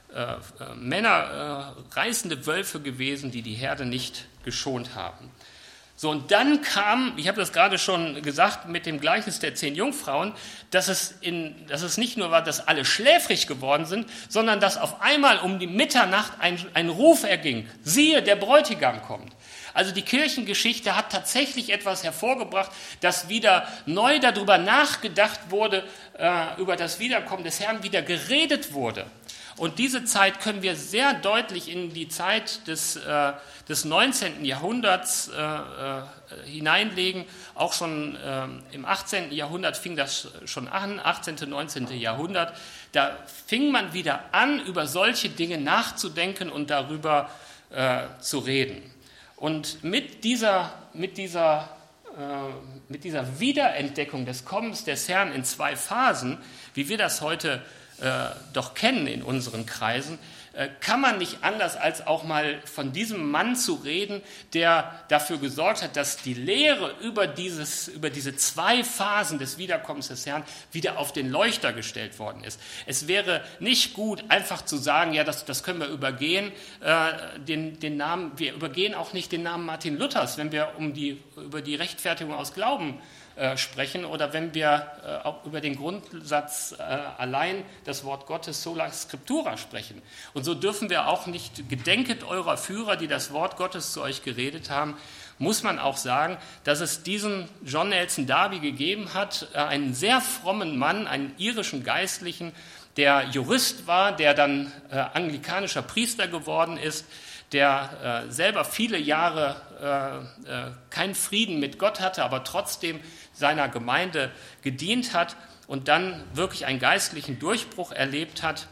Männer äh, reißende Wölfe gewesen, die die Herde nicht geschont haben. So, und dann kam, ich habe das gerade schon gesagt, mit dem Gleichnis der zehn Jungfrauen, dass es, in, dass es nicht nur war, dass alle schläfrig geworden sind, sondern dass auf einmal um die Mitternacht ein, ein Ruf erging. Siehe, der Bräutigam kommt. Also die Kirchengeschichte hat tatsächlich etwas hervorgebracht, dass wieder neu darüber nachgedacht wurde, äh, über das Wiederkommen des Herrn wieder geredet wurde. Und diese Zeit können wir sehr deutlich in die Zeit des, äh, des neunzehnten Jahrhunderts äh, äh, hineinlegen. Auch schon äh, im achtzehnten Jahrhundert fing das schon an, achtzehnten, neunzehnten Jahrhundert. Da fing man wieder an, über solche Dinge nachzudenken und darüber äh, zu reden. Und mit dieser, mit dieser, äh, mit dieser Wiederentdeckung des Kommens des Herrn in zwei Phasen, wie wir das heute Äh, doch kennen in unseren Kreisen, äh, kann man nicht anders als auch mal von diesem Mann zu reden, der dafür gesorgt hat, dass die Lehre über, dieses, über diese zwei Phasen des Wiederkommens des Herrn wieder auf den Leuchter gestellt worden ist. Es wäre nicht gut, einfach zu sagen, ja, das, das können wir übergehen, äh, den, den Namen, wir übergehen auch nicht den Namen Martin Luthers, wenn wir um die, über die Rechtfertigung aus Glauben sprechen oder wenn wir äh, auch über den Grundsatz äh, allein das Wort Gottes sola scriptura sprechen. Und so dürfen wir auch nicht, gedenket eurer Führer, die das Wort Gottes zu euch geredet haben, muss man auch sagen, dass es diesen John Nelson Darby gegeben hat, äh, einen sehr frommen Mann, einen irischen Geistlichen, der Jurist war, der dann äh, anglikanischer Priester geworden ist, der äh, selber viele Jahre äh, äh, keinen Frieden mit Gott hatte, aber trotzdem seiner Gemeinde gedient hat und dann wirklich einen geistlichen Durchbruch erlebt hat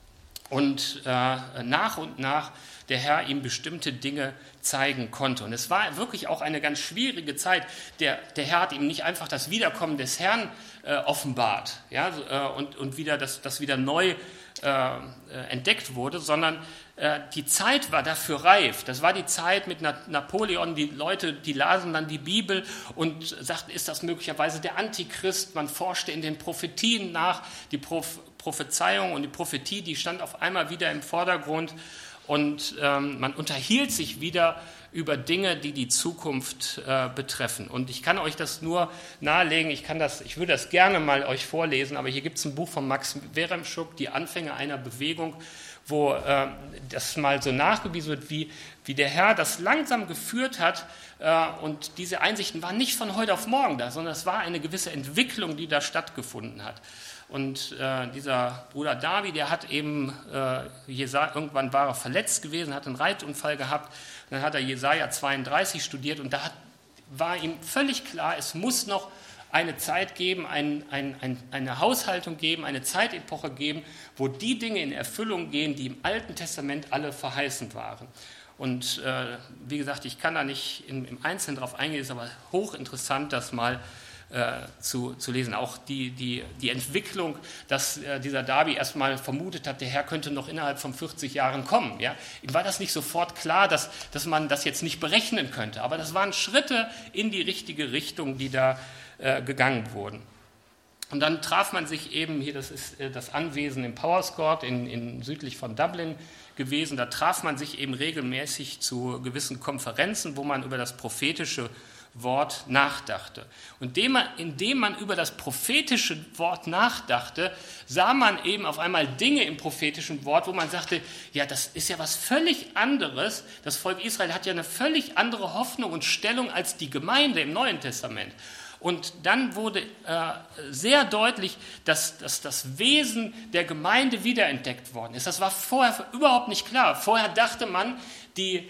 und äh, nach und nach der Herr ihm bestimmte Dinge zeigen konnte. Und es war wirklich auch eine ganz schwierige Zeit. Der, der Herr hat ihm nicht einfach das Wiederkommen des Herrn äh, offenbart, ja, äh, und, und wieder das, das wieder neu äh, entdeckt wurde, sondern äh, die Zeit war dafür reif. Das war die Zeit mit Na- Napoleon. Die Leute, die lasen dann die Bibel und sagten, ist das möglicherweise der Antichrist? Man forschte in den Prophetien nach. Die Proph- Prophezeiung und die Prophetie, die stand auf einmal wieder im Vordergrund. Und ähm, man unterhielt sich wieder über Dinge, die die Zukunft äh, betreffen. Und ich kann euch das nur nahelegen, ich, kann das, ich würde das gerne mal euch vorlesen, aber hier gibt es ein Buch von Max Weremschuk, Die Anfänge einer Bewegung, wo äh, das mal so nachgewiesen wird, wie, wie der Herr das langsam geführt hat. Äh, und diese Einsichten waren nicht von heute auf morgen da, sondern es war eine gewisse Entwicklung, die da stattgefunden hat. Und äh, dieser Bruder Darby, der hat eben, äh, Jesaja, irgendwann war er verletzt gewesen, hat einen Reitunfall gehabt, dann hat er Jesaja zweiunddreißig studiert und da hat, war ihm völlig klar, es muss noch eine Zeit geben, ein, ein, ein, eine Haushaltung geben, eine Zeitepoche geben, wo die Dinge in Erfüllung gehen, die im Alten Testament alle verheißen waren. Und äh, wie gesagt, ich kann da nicht im, im Einzelnen drauf eingehen, ist aber hochinteressant, das mal Äh, zu, zu lesen. Auch die, die, die Entwicklung, dass äh, dieser Darby erstmal vermutet hat, der Herr könnte noch innerhalb von vierzig Jahren kommen. Ja? Ihm war das nicht sofort klar, dass, dass man das jetzt nicht berechnen könnte. Aber das waren Schritte in die richtige Richtung, die da äh, gegangen wurden. Und dann traf man sich eben, hier das ist äh, das Anwesen im Powerscourt in, in südlich von Dublin gewesen, da traf man sich eben regelmäßig zu gewissen Konferenzen, wo man über das prophetische Wort nachdachte. Und indem man über das prophetische Wort nachdachte, sah man eben auf einmal Dinge im prophetischen Wort, wo man sagte, ja, das ist ja was völlig anderes. Das Volk Israel hat ja eine völlig andere Hoffnung und Stellung als die Gemeinde im Neuen Testament. Und dann wurde äh, sehr deutlich, dass, dass das Wesen der Gemeinde wiederentdeckt worden ist. Das war vorher überhaupt nicht klar. Vorher dachte man, die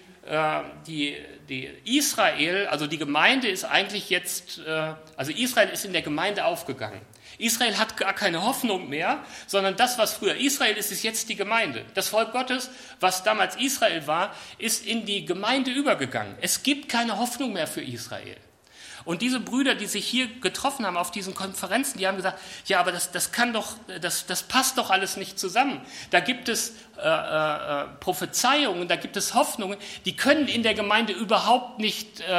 Die, die Israel, also die Gemeinde ist eigentlich jetzt, also Israel ist in der Gemeinde aufgegangen. Israel hat gar keine Hoffnung mehr, sondern das, was früher Israel ist, ist jetzt die Gemeinde. Das Volk Gottes, was damals Israel war, ist in die Gemeinde übergegangen. Es gibt keine Hoffnung mehr für Israel. Und diese Brüder, die sich hier getroffen haben auf diesen Konferenzen, die haben gesagt, ja, aber das, das kann doch, das, das passt doch alles nicht zusammen. Da gibt es äh, äh, Prophezeiungen, da gibt es Hoffnungen, die können in der Gemeinde überhaupt nicht, äh,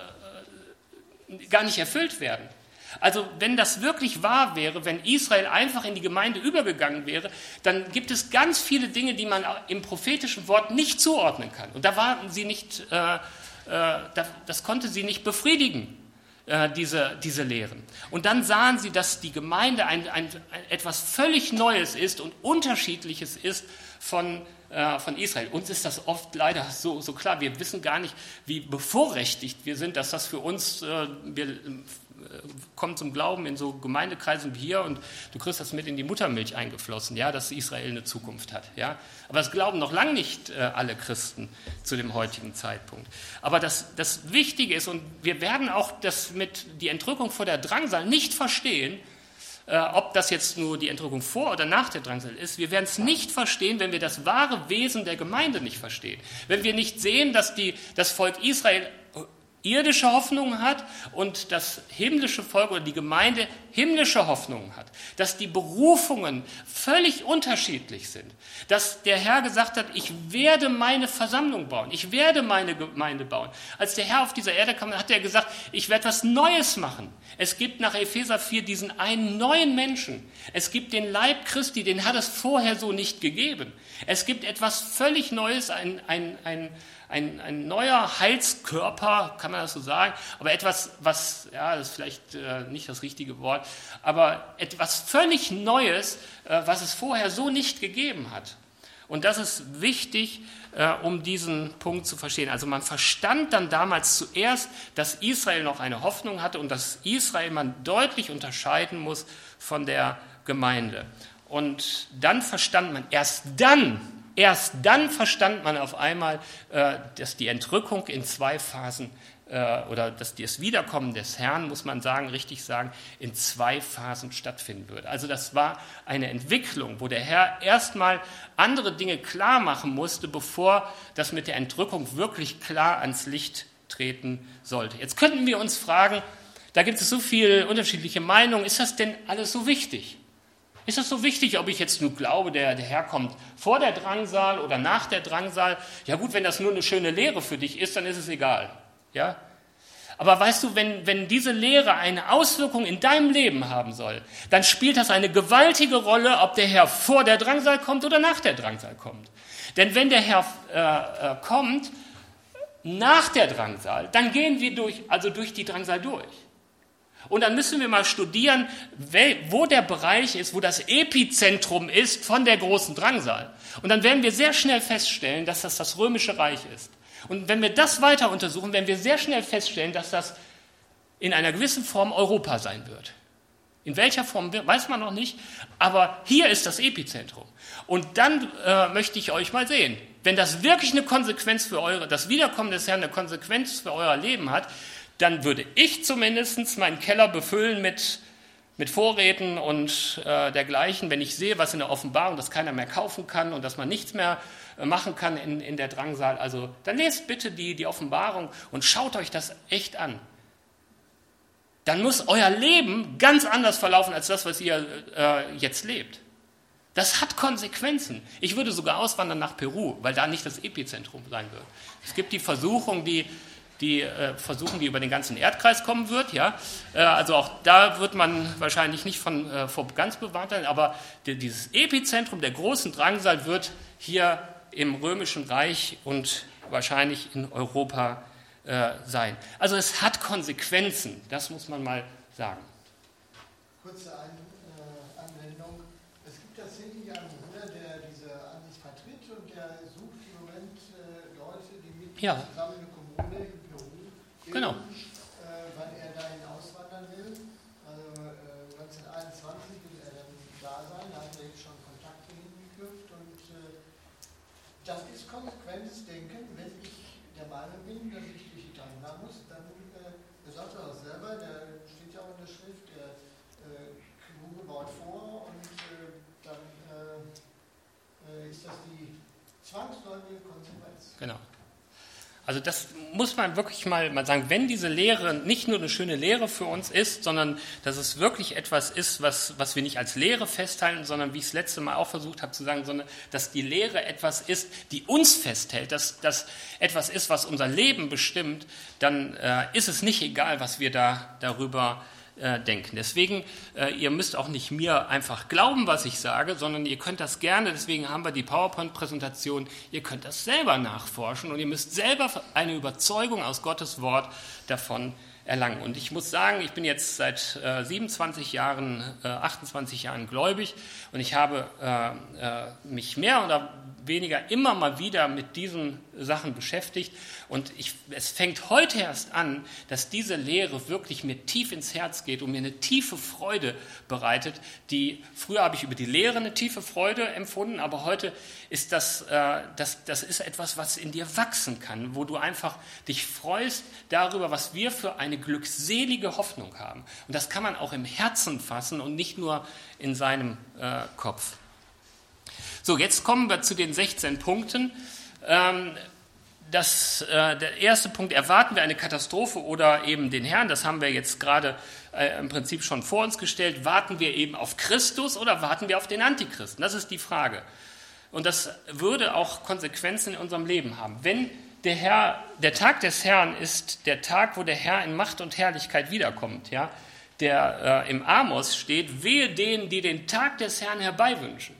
gar nicht erfüllt werden. Also wenn das wirklich wahr wäre, wenn Israel einfach in die Gemeinde übergegangen wäre, dann gibt es ganz viele Dinge, die man im prophetischen Wort nicht zuordnen kann. Und da waren sie nicht, äh, äh, das konnte sie nicht befriedigen, äh, diese, diese Lehren. Und dann sahen sie, dass die Gemeinde ein, ein, ein, etwas völlig Neues ist und Unterschiedliches ist von äh, von Israel. Uns ist das oft leider so, so klar. Wir wissen gar nicht, wie bevorrechtigt wir sind, dass das für uns, äh, wir äh, kommen zum Glauben in so Gemeindekreisen wie hier und du kriegst das mit in die Muttermilch eingeflossen, ja, dass Israel eine Zukunft hat. Ja. Aber es glauben noch lange nicht äh, alle Christen zu dem heutigen Zeitpunkt. Aber das, das Wichtige ist, und wir werden auch das mit die Entrückung vor der Drangsal nicht verstehen, Äh, ob das jetzt nur die Entrückung vor oder nach der Drangsal ist, wir werden es nicht verstehen, wenn wir das wahre Wesen der Gemeinde nicht verstehen. Wenn wir nicht sehen, dass die, das Volk Israel irdische Hoffnungen hat und das himmlische Volk oder die Gemeinde himmlische Hoffnungen hat. Dass die Berufungen völlig unterschiedlich sind. Dass der Herr gesagt hat, ich werde meine Versammlung bauen, ich werde meine Gemeinde bauen. Als der Herr auf dieser Erde kam, hat er gesagt, ich werde was Neues machen. Es gibt nach Epheser vier diesen einen neuen Menschen. Es gibt den Leib Christi, den hat es vorher so nicht gegeben. Es gibt etwas völlig Neues, ein, ein, ein Ein, ein neuer Heilskörper, kann man das so sagen, aber etwas, was, ja, das ist vielleicht äh, nicht das richtige Wort, aber etwas völlig Neues, äh, was es vorher so nicht gegeben hat. Und das ist wichtig, äh, um diesen Punkt zu verstehen. Also man verstand dann damals zuerst, dass Israel noch eine Hoffnung hatte und dass Israel man deutlich unterscheiden muss von der Gemeinde. Und dann verstand man erst dann, Erst dann verstand man auf einmal, dass die Entrückung in zwei Phasen oder dass das Wiederkommen des Herrn, muss man sagen, richtig sagen, in zwei Phasen stattfinden würde. Also das war eine Entwicklung, wo der Herr erstmal andere Dinge klar machen musste, bevor das mit der Entrückung wirklich klar ans Licht treten sollte. Jetzt könnten wir uns fragen, da gibt es so viele unterschiedliche Meinungen, ist das denn alles so wichtig? Ist es so wichtig, ob ich jetzt nur glaube, der, der Herr kommt vor der Drangsal oder nach der Drangsal? Ja gut, wenn das nur eine schöne Lehre für dich ist, dann ist es egal. Ja? Aber weißt du, wenn, wenn diese Lehre eine Auswirkung in deinem Leben haben soll, dann spielt das eine gewaltige Rolle, ob der Herr vor der Drangsal kommt oder nach der Drangsal kommt. Denn wenn der Herr äh, äh, kommt nach der Drangsal, dann gehen wir durch, also durch die Drangsal durch. Und dann müssen wir mal studieren, wo der Bereich ist, wo das Epizentrum ist von der großen Drangsal. Und dann werden wir sehr schnell feststellen, dass das das Römische Reich ist. Und wenn wir das weiter untersuchen, werden wir sehr schnell feststellen, dass das in einer gewissen Form Europa sein wird. In welcher Form, weiß man noch nicht, aber hier ist das Epizentrum. Und dann äh, möchte ich euch mal sehen, wenn das wirklich eine Konsequenz für eure, das Wiederkommen des Herrn eine Konsequenz für euer Leben hat, dann würde ich zumindest meinen Keller befüllen mit, mit Vorräten und äh, dergleichen, wenn ich sehe, was in der Offenbarung, dass keiner mehr kaufen kann und dass man nichts mehr äh, machen kann in, in der Drangsal. Also dann lest bitte die, die Offenbarung und schaut euch das echt an. Dann muss euer Leben ganz anders verlaufen als das, was ihr äh, jetzt lebt. Das hat Konsequenzen. Ich würde sogar auswandern nach Peru, weil da nicht das Epizentrum sein wird. Es gibt die Versuchung, die die äh, versuchen, die über den ganzen Erdkreis kommen wird. Ja? Äh, also auch da wird man wahrscheinlich nicht von äh, vor ganz bewahrt sein, aber die, dieses Epizentrum der großen Drangsal wird hier im Römischen Reich und wahrscheinlich in Europa äh, sein. Also es hat Konsequenzen, das muss man mal sagen. Kurze Ein, äh, Anwendung. Es gibt tatsächlich einen Bruder, der diese Ansicht vertritt und der sucht im Moment äh, Leute, die mit ja. zusammen eine Kommune Genau. Äh, wann er dahin auswandern will. Also äh, neunzehnhunderteinundzwanzig will er dann da sein, da hat er jetzt schon Kontakte hingeknüpft und äh, das ist konsequentes Denken. Wenn ich der Meinung bin, dass ich durch die Drangsal muss, dann äh, er sagt er auch selber, der steht ja auch in der Schrift, der äh, Kluge baut vor und äh, dann äh, ist das die zwangsläufige Konsequenz. Genau. Also das muss man wirklich mal, mal sagen, wenn diese Lehre nicht nur eine schöne Lehre für uns ist, sondern dass es wirklich etwas ist, was, was wir nicht als Lehre festhalten, sondern wie ich es letzte Mal auch versucht habe zu sagen, sondern dass die Lehre etwas ist, die uns festhält, dass das etwas ist, was unser Leben bestimmt, dann äh, ist es nicht egal, was wir da darüber äh, denken. Deswegen, äh, ihr müsst auch nicht mir einfach glauben, was ich sage, sondern ihr könnt das gerne, deswegen haben wir die PowerPoint-Präsentation, ihr könnt das selber nachforschen und ihr müsst selber eine Überzeugung aus Gottes Wort davon erlangen. Und ich muss sagen, ich bin jetzt seit äh, siebenundzwanzig Jahren, äh, achtundzwanzig Jahren gläubig und ich habe äh, äh, mich mehr oder weniger immer mal wieder mit diesen Sachen beschäftigt und ich, es fängt heute erst an, dass diese Lehre wirklich mir tief ins Herz geht und mir eine tiefe Freude bereitet, die, früher habe ich über die Lehre eine tiefe Freude empfunden, aber heute ist das, äh, das, das ist etwas, was in dir wachsen kann, wo du einfach dich freust darüber, was wir für eine glückselige Hoffnung haben. Und das kann man auch im Herzen fassen und nicht nur in seinem äh, Kopf. So, jetzt kommen wir zu den sechzehn Punkten. Das, äh, der erste Punkt, erwarten wir eine Katastrophe oder eben den Herrn? Das haben wir jetzt gerade äh, im Prinzip schon vor uns gestellt. Warten wir eben auf Christus oder warten wir auf den Antichristen? Das ist die Frage. Und das würde auch Konsequenzen in unserem Leben haben. Wenn der Herr, der Tag des Herrn ist der Tag, wo der Herr in Macht und Herrlichkeit wiederkommt, ja, der äh, im Amos steht, wehe denen, die den Tag des Herrn herbeiwünschen.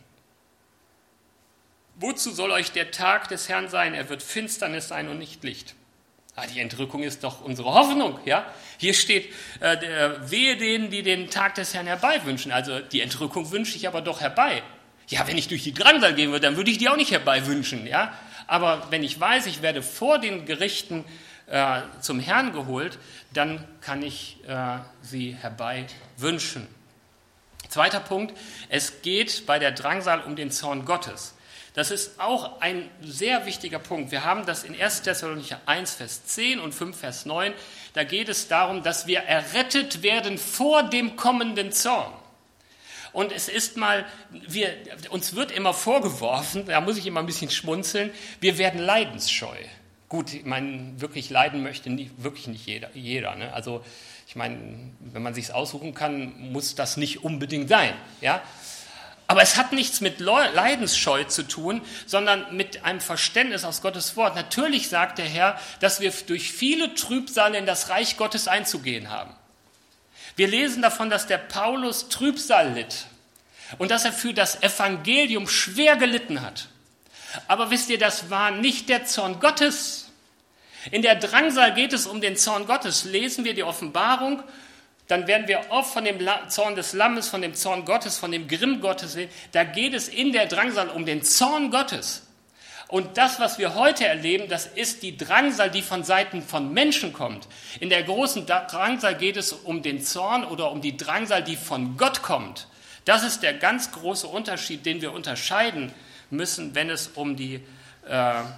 Wozu soll euch der Tag des Herrn sein? Er wird Finsternis sein und nicht Licht. Ah, die Entrückung ist doch unsere Hoffnung. Ja? Hier steht, äh, der, wehe denen, die den Tag des Herrn herbeiwünschen. Also die Entrückung wünsche ich aber doch herbei. Ja, wenn ich durch die Drangsal gehen würde, dann würde ich die auch nicht herbeiwünschen. Ja? Aber wenn ich weiß, ich werde vor den Gerichten äh, zum Herrn geholt, dann kann ich äh, sie herbeiwünschen. Zweiter Punkt, es geht bei der Drangsal um den Zorn Gottes. Das ist auch ein sehr wichtiger Punkt. Wir haben das in erster Thessalonicher eins, Vers zehn und fünf, Vers neun. Da geht es darum, dass wir errettet werden vor dem kommenden Zorn. Und es ist mal, wir, uns wird immer vorgeworfen, da muss ich immer ein bisschen schmunzeln, wir werden leidensscheu. Gut, ich meine, wirklich leiden möchte nie, wirklich nicht jeder. jeder ne? Also ich meine, wenn man sich es aussuchen kann, muss das nicht unbedingt sein, ja. Aber es hat nichts mit Leidensscheu zu tun, sondern mit einem Verständnis aus Gottes Wort. Natürlich sagt der Herr, dass wir durch viele Trübsale in das Reich Gottes einzugehen haben. Wir lesen davon, dass der Paulus Trübsal litt und dass er für das Evangelium schwer gelitten hat. Aber wisst ihr, das war nicht der Zorn Gottes. In der Drangsal geht es um den Zorn Gottes. Lesen wir die Offenbarung, dann werden wir oft von dem Zorn des Lammes, von dem Zorn Gottes, von dem Grimm Gottes sehen. Da geht es in der Drangsal um den Zorn Gottes. Und das, was wir heute erleben, das ist die Drangsal, die von Seiten von Menschen kommt. In der großen Drangsal geht es um den Zorn oder um die Drangsal, die von Gott kommt. Das ist der ganz große Unterschied, den wir unterscheiden müssen, wenn es um die äh, äh,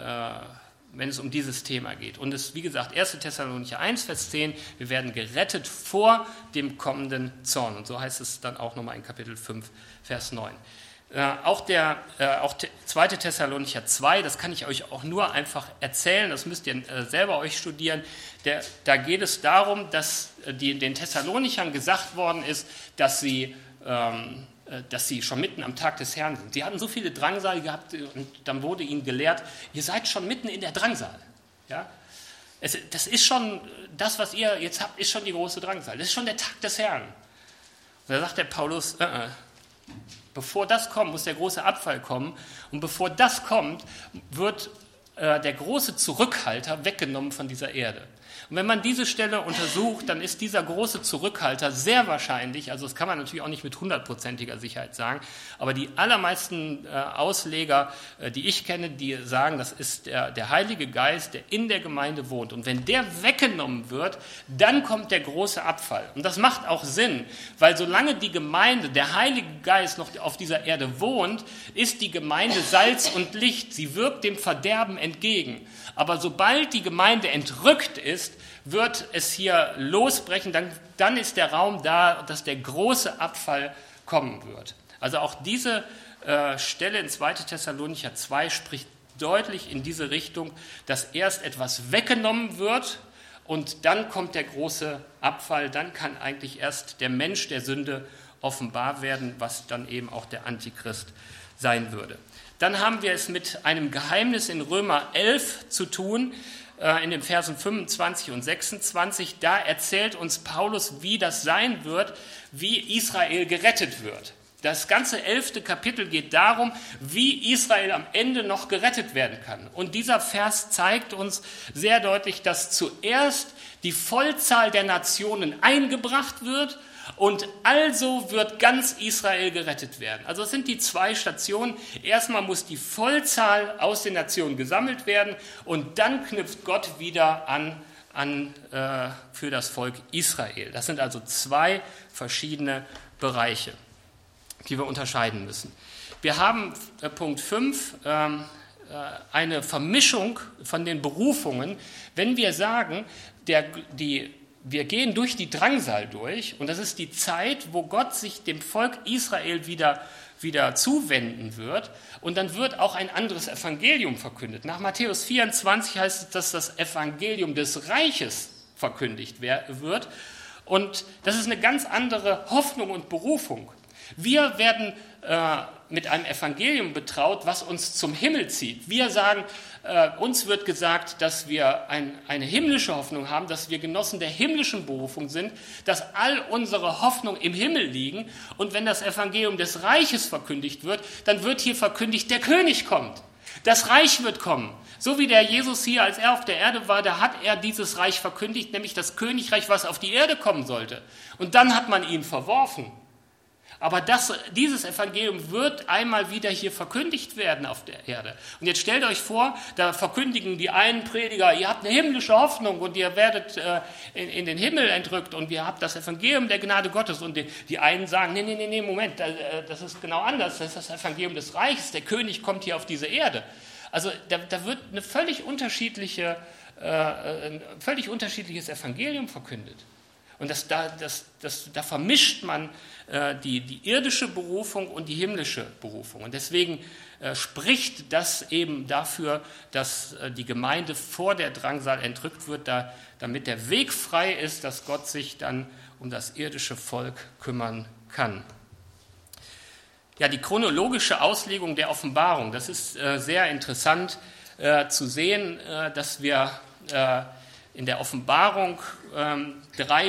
wenn es um dieses Thema geht. Und es, wie gesagt, erster Thessalonicher eins, Vers zehn, wir werden gerettet vor dem kommenden Zorn. Und so heißt es dann auch nochmal in Kapitel fünf, Vers neun. Äh, auch der äh, auch zweiter Thessalonicher zwei, das kann ich euch auch nur einfach erzählen, das müsst ihr äh, selber euch studieren. Der, da geht es darum, dass äh, die, den Thessalonichern gesagt worden ist, dass sie ähm, dass sie schon mitten am Tag des Herrn sind. Sie hatten so viele Drangsal gehabt und dann wurde ihnen gelehrt, ihr seid schon mitten in der Drangsal. Ja? Es, das ist schon, das, was ihr jetzt habt, ist schon die große Drangsal. Das ist schon der Tag des Herrn. Und da sagt der Paulus, äh, äh, bevor das kommt, muss der große Abfall kommen. Und bevor das kommt, wird äh, der große Zurückhalter weggenommen von dieser Erde. Und wenn man diese Stelle untersucht, dann ist dieser große Zurückhalter sehr wahrscheinlich, also das kann man natürlich auch nicht mit hundertprozentiger Sicherheit sagen, aber die allermeisten äh, Ausleger, äh, die ich kenne, die sagen, das ist der, der Heilige Geist, der in der Gemeinde wohnt. Und wenn der weggenommen wird, dann kommt der große Abfall. Und das macht auch Sinn, weil solange die Gemeinde, der Heilige Geist noch auf dieser Erde wohnt, ist die Gemeinde Salz und Licht. Sie wirkt dem Verderben entgegen. Aber sobald die Gemeinde entrückt ist, wird es hier losbrechen, dann, dann ist der Raum da, dass der große Abfall kommen wird. Also auch diese äh, Stelle in zweiter Thessalonicher zwei spricht deutlich in diese Richtung, dass erst etwas weggenommen wird und dann kommt der große Abfall, dann kann eigentlich erst der Mensch der Sünde offenbar werden, was dann eben auch der Antichrist sein würde. Dann haben wir es mit einem Geheimnis in Römer elf zu tun, in den Versen fünfundzwanzig und sechsundzwanzig. Da erzählt uns Paulus, wie das sein wird, wie Israel gerettet wird. Das ganze elfte Kapitel geht darum, wie Israel am Ende noch gerettet werden kann. Und dieser Vers zeigt uns sehr deutlich, dass zuerst die Vollzahl der Nationen eingebracht wird und also wird ganz Israel gerettet werden. Also es sind die zwei Stationen. Erstmal muss die Vollzahl aus den Nationen gesammelt werden und dann knüpft Gott wieder an, an äh, für das Volk Israel. Das sind also zwei verschiedene Bereiche, die wir unterscheiden müssen. Wir haben äh, Punkt fünf, ähm, äh, eine Vermischung von den Berufungen. Wenn wir sagen, der, die, wir gehen durch die Drangsal durch und das ist die Zeit, wo Gott sich dem Volk Israel wieder, wieder zuwenden wird und dann wird auch ein anderes Evangelium verkündet. Nach Matthäus vierundzwanzig heißt es, dass das Evangelium des Reiches verkündigt wird und das ist eine ganz andere Hoffnung und Berufung. Wir werden äh, mit einem Evangelium betraut, was uns zum Himmel zieht. Wir sagen, äh, uns wird gesagt, dass wir ein, eine himmlische Hoffnung haben, dass wir Genossen der himmlischen Berufung sind, dass all unsere Hoffnung im Himmel liegen. Und wenn das Evangelium des Reiches verkündigt wird, dann wird hier verkündigt, der König kommt. Das Reich wird kommen. So wie der Jesus hier, als er auf der Erde war, da hat er dieses Reich verkündigt, nämlich das Königreich, was auf die Erde kommen sollte. Und dann hat man ihn verworfen. Aber das, dieses Evangelium wird einmal wieder hier verkündigt werden auf der Erde. Und jetzt stellt euch vor, da verkündigen die einen Prediger, ihr habt eine himmlische Hoffnung und ihr werdet äh, in, in den Himmel entrückt und ihr habt das Evangelium der Gnade Gottes. Und die, die einen sagen, nee, nee, nee, nee, Moment, das ist genau anders, das ist das Evangelium des Reiches, der König kommt hier auf diese Erde. Also da, da wird eine völlig unterschiedliche, äh, ein völlig unterschiedliches Evangelium verkündet. Und das, da, das, das, da vermischt man äh, die, die irdische Berufung und die himmlische Berufung. Und deswegen äh, spricht das eben dafür, dass äh, die Gemeinde vor der Drangsal entrückt wird, da, damit der Weg frei ist, dass Gott sich dann um das irdische Volk kümmern kann. Ja, die chronologische Auslegung der Offenbarung, das ist äh, sehr interessant äh, zu sehen, äh, dass wir äh, in der Offenbarung ähm, drei,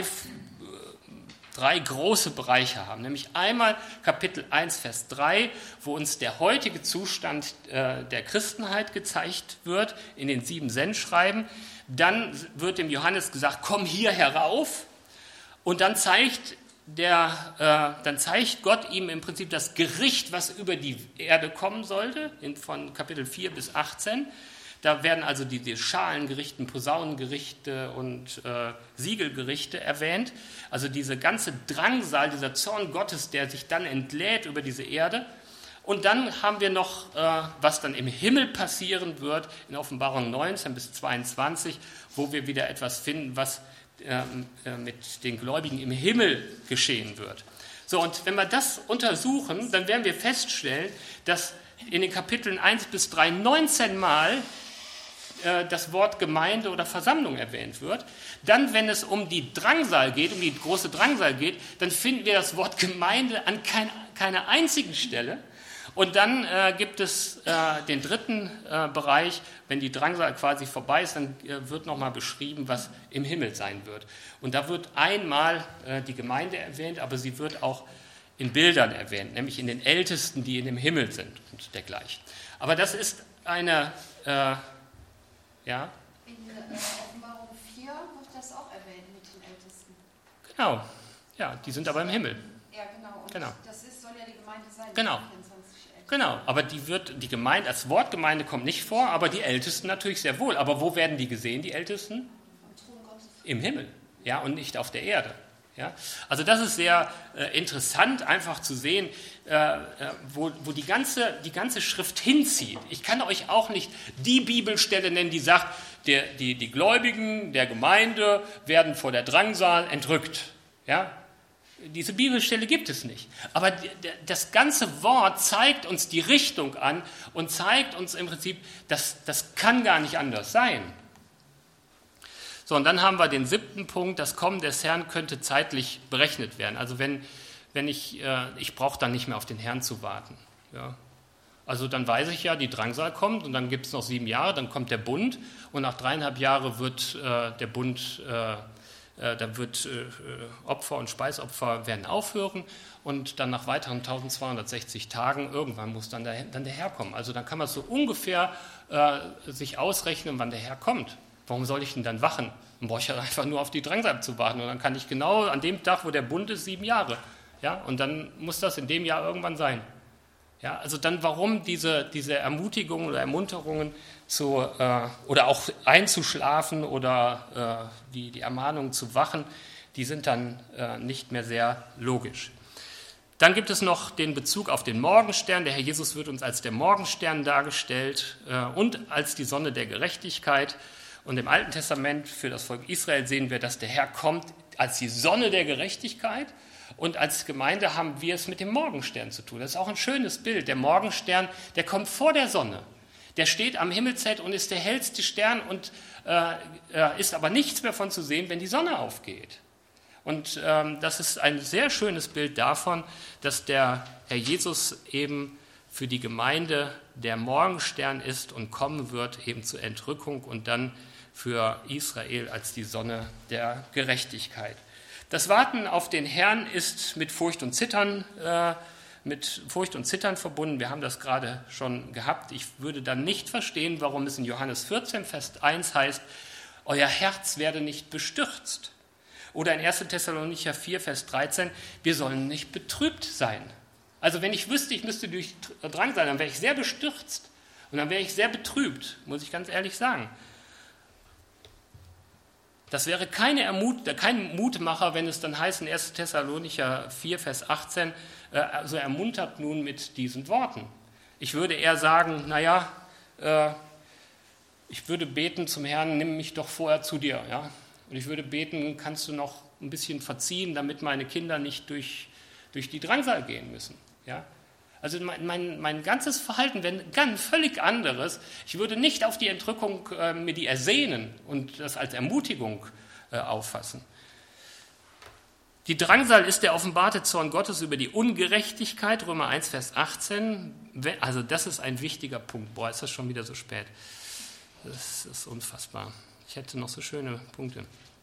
drei große Bereiche haben. Nämlich einmal Kapitel eins, Vers drei, wo uns der heutige Zustand äh, der Christenheit gezeigt wird, in den sieben Sendschreiben. Dann wird dem Johannes gesagt, komm hier herauf. Und dann zeigt, der, äh, dann zeigt Gott ihm im Prinzip das Gericht, was über die Erde kommen sollte, in, von Kapitel vier bis achtzehn. Da werden also die, die Schalengerichte, Posaunengerichte und äh, Siegelgerichte erwähnt. Also diese ganze Drangsal, dieser Zorn Gottes, der sich dann entlädt über diese Erde. Und dann haben wir noch, äh, was dann im Himmel passieren wird, in Offenbarung neunzehn bis zweiundzwanzig, wo wir wieder etwas finden, was äh, äh, mit den Gläubigen im Himmel geschehen wird. So, und wenn wir das untersuchen, dann werden wir feststellen, dass in den Kapiteln eins bis drei neunzehn Mal das Wort Gemeinde oder Versammlung erwähnt wird. Dann, wenn es um die Drangsal geht, um die große Drangsal geht, dann finden wir das Wort Gemeinde an kein, keiner einzigen Stelle. Und dann äh, gibt es äh, den dritten äh, Bereich, wenn die Drangsal quasi vorbei ist, dann äh, wird nochmal beschrieben, was im Himmel sein wird. Und da wird einmal äh, die Gemeinde erwähnt, aber sie wird auch in Bildern erwähnt, nämlich in den Ältesten, die in dem Himmel sind und dergleichen. Aber das ist eine... Äh, Ja. In äh, Offenbarung vier wird das auch erwähnt mit den Ältesten. Genau, ja, die sind aber im Himmel. Ja, genau. Und genau. das ist, soll ja die Gemeinde sein. Genau. Genau, aber die wird, die Gemeinde, als Wort Gemeinde kommt nicht vor, aber die Ältesten natürlich sehr wohl. Aber wo werden die gesehen, die Ältesten? Im Himmel, ja, und nicht auf der Erde. Ja? Also das ist sehr äh, interessant, einfach zu sehen, äh, wo, wo die, ganze, die ganze Schrift hinzieht. Ich kann euch auch nicht die Bibelstelle nennen, die sagt, der, die, die Gläubigen der Gemeinde werden vor der Drangsal entrückt. Ja? Diese Bibelstelle gibt es nicht. Aber das ganze Wort zeigt uns die Richtung an und zeigt uns im Prinzip, dass das kann gar nicht anders sein. So, und dann haben wir den siebten Punkt, das Kommen des Herrn könnte zeitlich berechnet werden. Also wenn, wenn ich, äh, ich brauche dann nicht mehr auf den Herrn zu warten. Ja. Also dann weiß ich ja, die Drangsal kommt und dann gibt es noch sieben Jahre, dann kommt der Bund und nach dreieinhalb Jahren wird äh, der Bund... Äh, Da wird äh, Opfer und Speisopfer werden aufhören und dann nach weiteren eintausendzweihundertsechzig Tagen irgendwann muss dann der, dann der Herr kommen. Also dann kann man so ungefähr äh, sich ausrechnen, wann der Herr kommt. Warum soll ich denn dann wachen? Dann brauche ich ja einfach nur auf die Drangsal zu warten und dann kann ich genau an dem Tag, wo der Bund ist, sieben Jahre. Ja? Und dann muss das in dem Jahr irgendwann sein. Ja? Also dann warum diese, diese Ermutigungen oder Ermunterungen zu, äh, oder auch einzuschlafen oder äh, die, die Ermahnung zu wachen, die sind dann äh, nicht mehr sehr logisch. Dann gibt es noch den Bezug auf den Morgenstern. Der Herr Jesus wird uns als der Morgenstern dargestellt äh, und als die Sonne der Gerechtigkeit. Und im Alten Testament für das Volk Israel sehen wir, dass der Herr kommt als die Sonne der Gerechtigkeit. Und als Gemeinde haben wir es mit dem Morgenstern zu tun. Das ist auch ein schönes Bild. Der Morgenstern, der kommt vor der Sonne. Der steht am Himmelszelt und ist der hellste Stern und äh, ist aber nichts mehr von zu sehen, wenn die Sonne aufgeht. Und ähm, das ist ein sehr schönes Bild davon, dass der Herr Jesus eben für die Gemeinde der Morgenstern ist und kommen wird eben zur Entrückung und dann für Israel als die Sonne der Gerechtigkeit. Das Warten auf den Herrn ist mit Furcht und Zittern äh, mit Furcht und Zittern verbunden. Wir haben das gerade schon gehabt. Ich würde dann nicht verstehen, warum es in Johannes vierzehn, Vers eins heißt, euer Herz werde nicht bestürzt. Oder in erster Thessalonicher vier, Vers dreizehn, wir sollen nicht betrübt sein. Also wenn ich wüsste, ich müsste durch Drang sein, dann wäre ich sehr bestürzt und dann wäre ich sehr betrübt, muss ich ganz ehrlich sagen. Das wäre keine Ermut, kein Mutmacher, wenn es dann heißt in erster Thessalonicher vier, Vers achtzehn, also ermuntert nun mit diesen Worten. Ich würde eher sagen, naja, äh, ich würde beten zum Herrn, nimm mich doch vorher zu dir. Ja? Und ich würde beten, kannst du noch ein bisschen verziehen, damit meine Kinder nicht durch, durch die Drangsal gehen müssen. Ja? Also mein, mein, mein ganzes Verhalten wäre ganz völlig anderes. Ich würde nicht auf die Entrückung äh, mir die ersehnen und das als Ermutigung äh, auffassen. Die Drangsal ist der offenbarte Zorn Gottes über die Ungerechtigkeit, Römer eins, Vers achtzehn. Also das ist ein wichtiger Punkt. Boah, ist das schon wieder so spät. Das ist unfassbar. Ich hätte noch so schöne Punkte.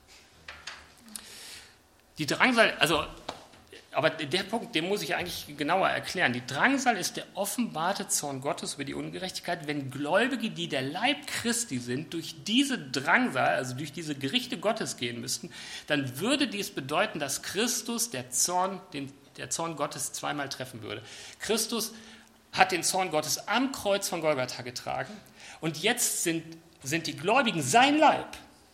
Die Drangsal, also, aber der Punkt, den muss ich eigentlich genauer erklären. Die Drangsal ist der offenbarte Zorn Gottes über die Ungerechtigkeit, wenn Gläubige, die der Leib Christi sind, durch diese Drangsal, also durch diese Gerichte Gottes gehen müssten, dann würde dies bedeuten, dass Christus der Zorn, den, der Zorn Gottes zweimal treffen würde. Christus hat den Zorn Gottes am Kreuz von Golgatha getragen und jetzt sind, sind die Gläubigen sein Leib.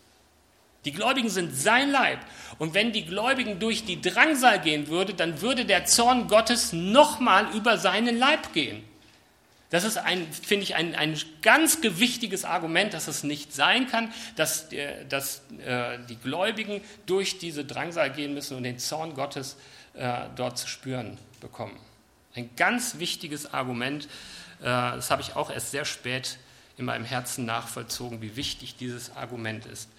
Die Gläubigen sind sein Leib. Und wenn die Gläubigen durch die Drangsal gehen würde, dann würde der Zorn Gottes nochmal über seinen Leib gehen. Das ist, ein, finde ich, ein, ein ganz gewichtiges Argument, dass es nicht sein kann, dass, dass äh, die Gläubigen durch diese Drangsal gehen müssen und den Zorn Gottes äh, dort zu spüren bekommen. Ein ganz wichtiges Argument, äh, das habe ich auch erst sehr spät in meinem Herzen nachvollzogen, wie wichtig dieses Argument ist.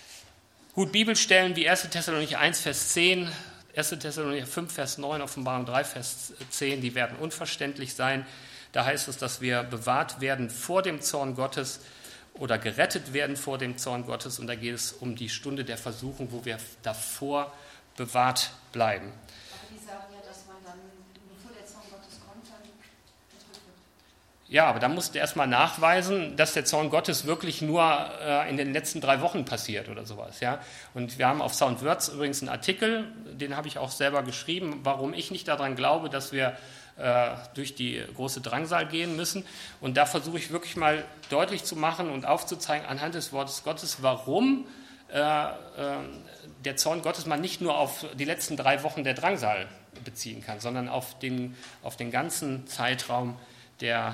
Gut, Bibelstellen wie erster Thessalonicher eins, Vers zehn, erster Thessalonicher fünf, Vers neun, Offenbarung drei, Vers zehn, die werden unverständlich sein. Da heißt es, dass wir bewahrt werden vor dem Zorn Gottes oder gerettet werden vor dem Zorn Gottes. Und da geht es um die Stunde der Versuchung, wo wir davor bewahrt bleiben. Aber die sagen ja, dass man dann, bevor der Zorn Gottes kommt, dann betrübt wird. Ja, aber da musst du erstmal nachweisen, dass der Zorn Gottes wirklich nur äh, in den letzten drei Wochen passiert oder sowas. Ja? Und wir haben auf Soundwords übrigens einen Artikel, den habe ich auch selber geschrieben, warum ich nicht daran glaube, dass wir äh, durch die große Drangsal gehen müssen. Und da versuche ich wirklich mal deutlich zu machen und aufzuzeigen anhand des Wortes Gottes, warum äh, äh, der Zorn Gottes man nicht nur auf die letzten drei Wochen der Drangsal beziehen kann, sondern auf den, auf den ganzen Zeitraum der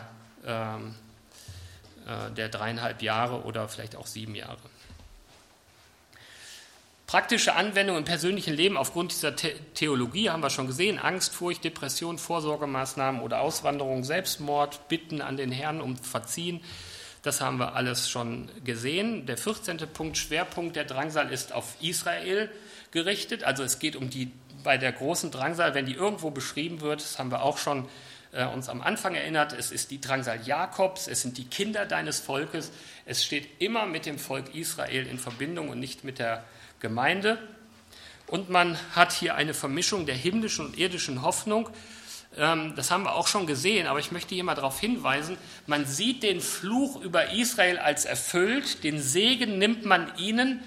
der dreieinhalb Jahre oder vielleicht auch sieben Jahre. praktische Anwendung im persönlichen Leben aufgrund dieser The- Theologie haben wir schon gesehen. Angst, Furcht, Depression, Vorsorgemaßnahmen oder Auswanderung, Selbstmord, Bitten an den Herrn um Verziehen. Das haben wir alles schon gesehen. Der vierzehnte Punkt, Schwerpunkt der Drangsal ist auf Israel gerichtet. Also es geht um die, bei der großen Drangsal, wenn die irgendwo beschrieben wird, das haben wir auch schon äh, uns am Anfang erinnert, es ist die Drangsal Jakobs, es sind die Kinder deines Volkes. Es steht immer mit dem Volk Israel in Verbindung und nicht mit der Gemeinde. Und man hat hier eine Vermischung der himmlischen und irdischen Hoffnung. Das haben wir auch schon gesehen, aber ich möchte hier mal darauf hinweisen, man sieht den Fluch über Israel als erfüllt, den Segen nimmt man ihnen,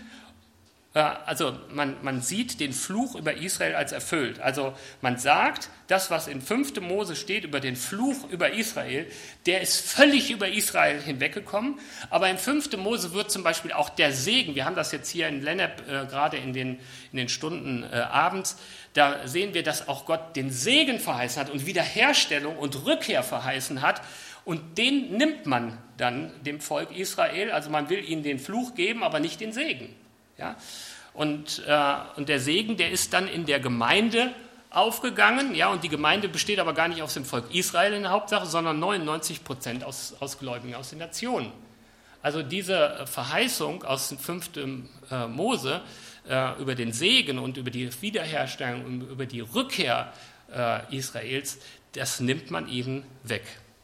also man, man sieht den Fluch über Israel als erfüllt. Also man sagt, das, was in fünfte Mose steht über den Fluch über Israel, der ist völlig über Israel hinweggekommen, aber in fünfte Mose wird zum Beispiel auch der Segen, wir haben das jetzt hier in Lennep äh, gerade in den, in den Stunden äh, abends, da sehen wir, dass auch Gott den Segen verheißen hat und Wiederherstellung und Rückkehr verheißen hat. Und den nimmt man dann dem Volk Israel. Also man will ihnen den Fluch geben, aber nicht den Segen. Ja? Und, äh, und der Segen, der ist dann in der Gemeinde aufgegangen. Ja? Und die Gemeinde besteht aber gar nicht aus dem Volk Israel in der Hauptsache, sondern neunundneunzig Prozent aus, aus Gläubigen aus den Nationen. Also diese Verheißung aus dem fünften Äh, Mose, über den Segen und über die Wiederherstellung und über die Rückkehr äh, Israels, das nimmt man ihnen weg.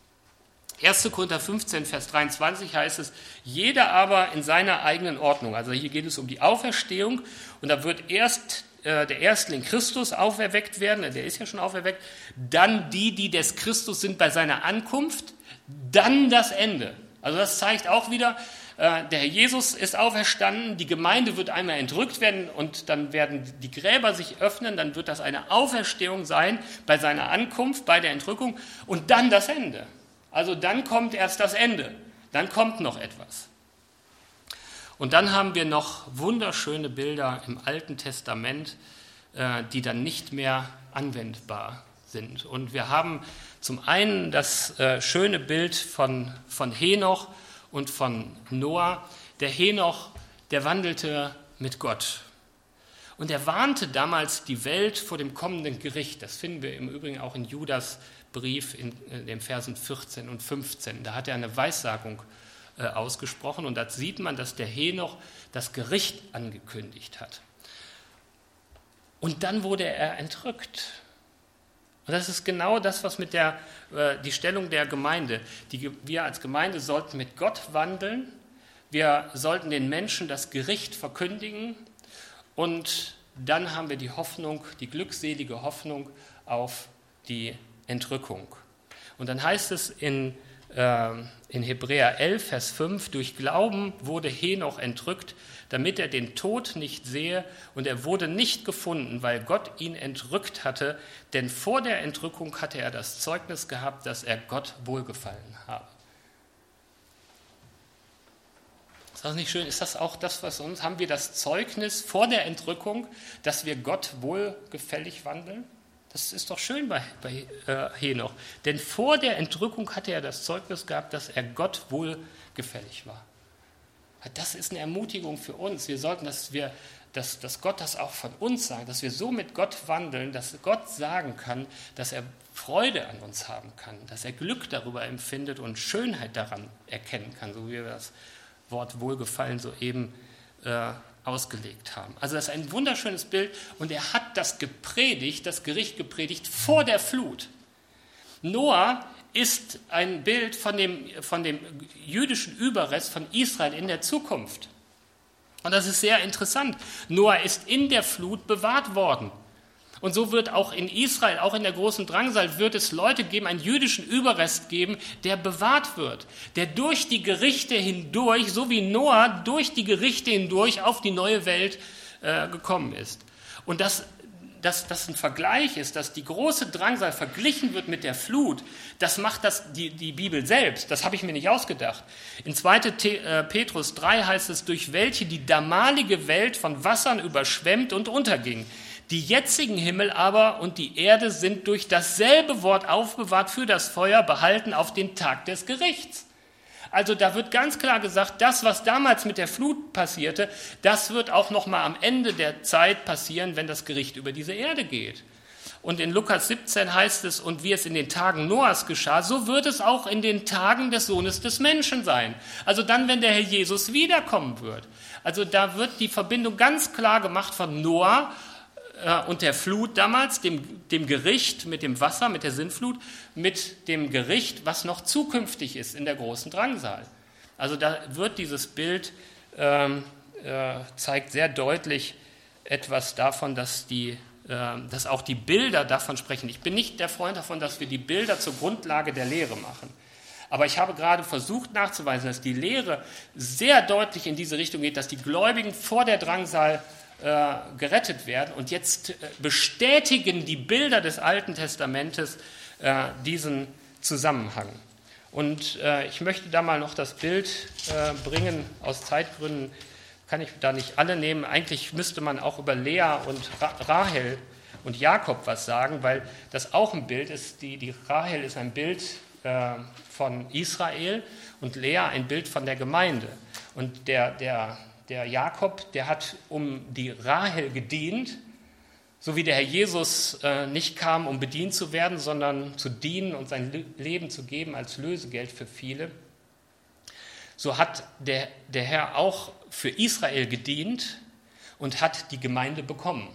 erster Korinther fünfzehn, Vers dreiundzwanzig heißt es, jeder aber in seiner eigenen Ordnung. Also hier geht es um die Auferstehung und da wird erst äh, der Erstling Christus auferweckt werden, der ist ja schon auferweckt, dann die, die des Christus sind bei seiner Ankunft, dann das Ende. Also das zeigt auch wieder, der Herr Jesus ist auferstanden, die Gemeinde wird einmal entrückt werden und dann werden die Gräber sich öffnen, dann wird das eine Auferstehung sein bei seiner Ankunft, bei der Entrückung und dann das Ende. Also dann kommt erst das Ende, dann kommt noch etwas. Und dann haben wir noch wunderschöne Bilder im Alten Testament, die dann nicht mehr anwendbar sind. Und wir haben zum einen das schöne Bild von, von Henoch, und von Noah. Der Henoch, der wandelte mit Gott. Und er warnte damals die Welt vor dem kommenden Gericht. Das finden wir im Übrigen auch in Judas Brief in, in den Versen vierzehn und fünfzehn. Da hat er eine Weissagung äh, ausgesprochen und da sieht man, dass der Henoch das Gericht angekündigt hat. Und dann wurde er entrückt. Und das ist genau das, was mit der, äh, die Stellung der Gemeinde, die, wir als Gemeinde sollten mit Gott wandeln, wir sollten den Menschen das Gericht verkündigen und dann haben wir die Hoffnung, die glückselige Hoffnung auf die Entrückung. Und dann heißt es in, äh, in Hebräer elf, Vers fünf, durch Glauben wurde Henoch entrückt, damit er den Tod nicht sehe, und er wurde nicht gefunden, weil Gott ihn entrückt hatte, denn vor der Entrückung hatte er das Zeugnis gehabt, dass er Gott wohlgefallen habe. Ist das nicht schön? Ist das auch das, was uns, haben wir das Zeugnis vor der Entrückung, dass wir Gott wohlgefällig wandeln? Das ist doch schön bei, bei äh, Henoch, denn vor der Entrückung hatte er das Zeugnis gehabt, dass er Gott wohlgefällig war. Das ist eine Ermutigung für uns. Wir sollten, dass, wir, dass, dass Gott das auch von uns sagt, dass wir so mit Gott wandeln, dass Gott sagen kann, dass er Freude an uns haben kann, dass er Glück darüber empfindet und Schönheit daran erkennen kann, so wie wir das Wort Wohlgefallen soeben äh, ausgelegt haben. Also das ist ein wunderschönes Bild und er hat das gepredigt, das Gericht gepredigt vor der Flut. Noah ist ein Bild von dem, von dem jüdischen Überrest von Israel in der Zukunft. Und das ist sehr interessant. Noah ist in der Flut bewahrt worden. Und so wird auch in Israel, auch in der großen Drangsal, wird es Leute geben, einen jüdischen Überrest geben, der bewahrt wird, der durch die Gerichte hindurch, so wie Noah durch die Gerichte hindurch auf die neue Welt äh, gekommen ist. Und das Dass das ein Vergleich ist, dass die große Drangsal verglichen wird mit der Flut, das macht das die, die Bibel selbst. Das habe ich mir nicht ausgedacht. In zweiter Petrus drei heißt es, durch welche die damalige Welt von Wassern überschwemmt und unterging. Die jetzigen Himmel aber und die Erde sind durch dasselbe Wort aufbewahrt für das Feuer, behalten auf den Tag des Gerichts. Also da wird ganz klar gesagt, das, was damals mit der Flut passierte, das wird auch noch mal am Ende der Zeit passieren, wenn das Gericht über diese Erde geht. Und in Lukas siebzehn heißt es, und wie es in den Tagen Noahs geschah, so wird es auch in den Tagen des Sohnes des Menschen sein. Also dann, wenn der Herr Jesus wiederkommen wird. Also da wird die Verbindung ganz klar gemacht von Noah und der Flut damals, dem, dem Gericht mit dem Wasser, mit der Sintflut, mit dem Gericht, was noch zukünftig ist in der großen Drangsal. Also da wird dieses Bild, ähm, äh, zeigt sehr deutlich etwas davon, dass, die, äh, dass auch die Bilder davon sprechen. Ich bin nicht der Freund davon, dass wir die Bilder zur Grundlage der Lehre machen. Aber ich habe gerade versucht nachzuweisen, dass die Lehre sehr deutlich in diese Richtung geht, dass die Gläubigen vor der Drangsal äh, gerettet werden. Und jetzt äh, bestätigen die Bilder des Alten Testamentes äh, diesen Zusammenhang. Und äh, ich möchte da mal noch das Bild äh, bringen. Aus Zeitgründen kann ich da nicht alle nehmen. Eigentlich müsste man auch über Lea und Ra- Rahel und Jakob was sagen, weil das auch ein Bild ist. Die, die Rahel ist ein Bild äh, von Israel und Lea ein Bild von der Gemeinde. Und der, der, der Jakob, der hat um die Rahel gedient, so wie der Herr Jesus äh, nicht kam, um bedient zu werden, sondern zu dienen und sein Leben zu geben als Lösegeld für viele. So hat der, der Herr auch für Israel gedient und hat die Gemeinde bekommen.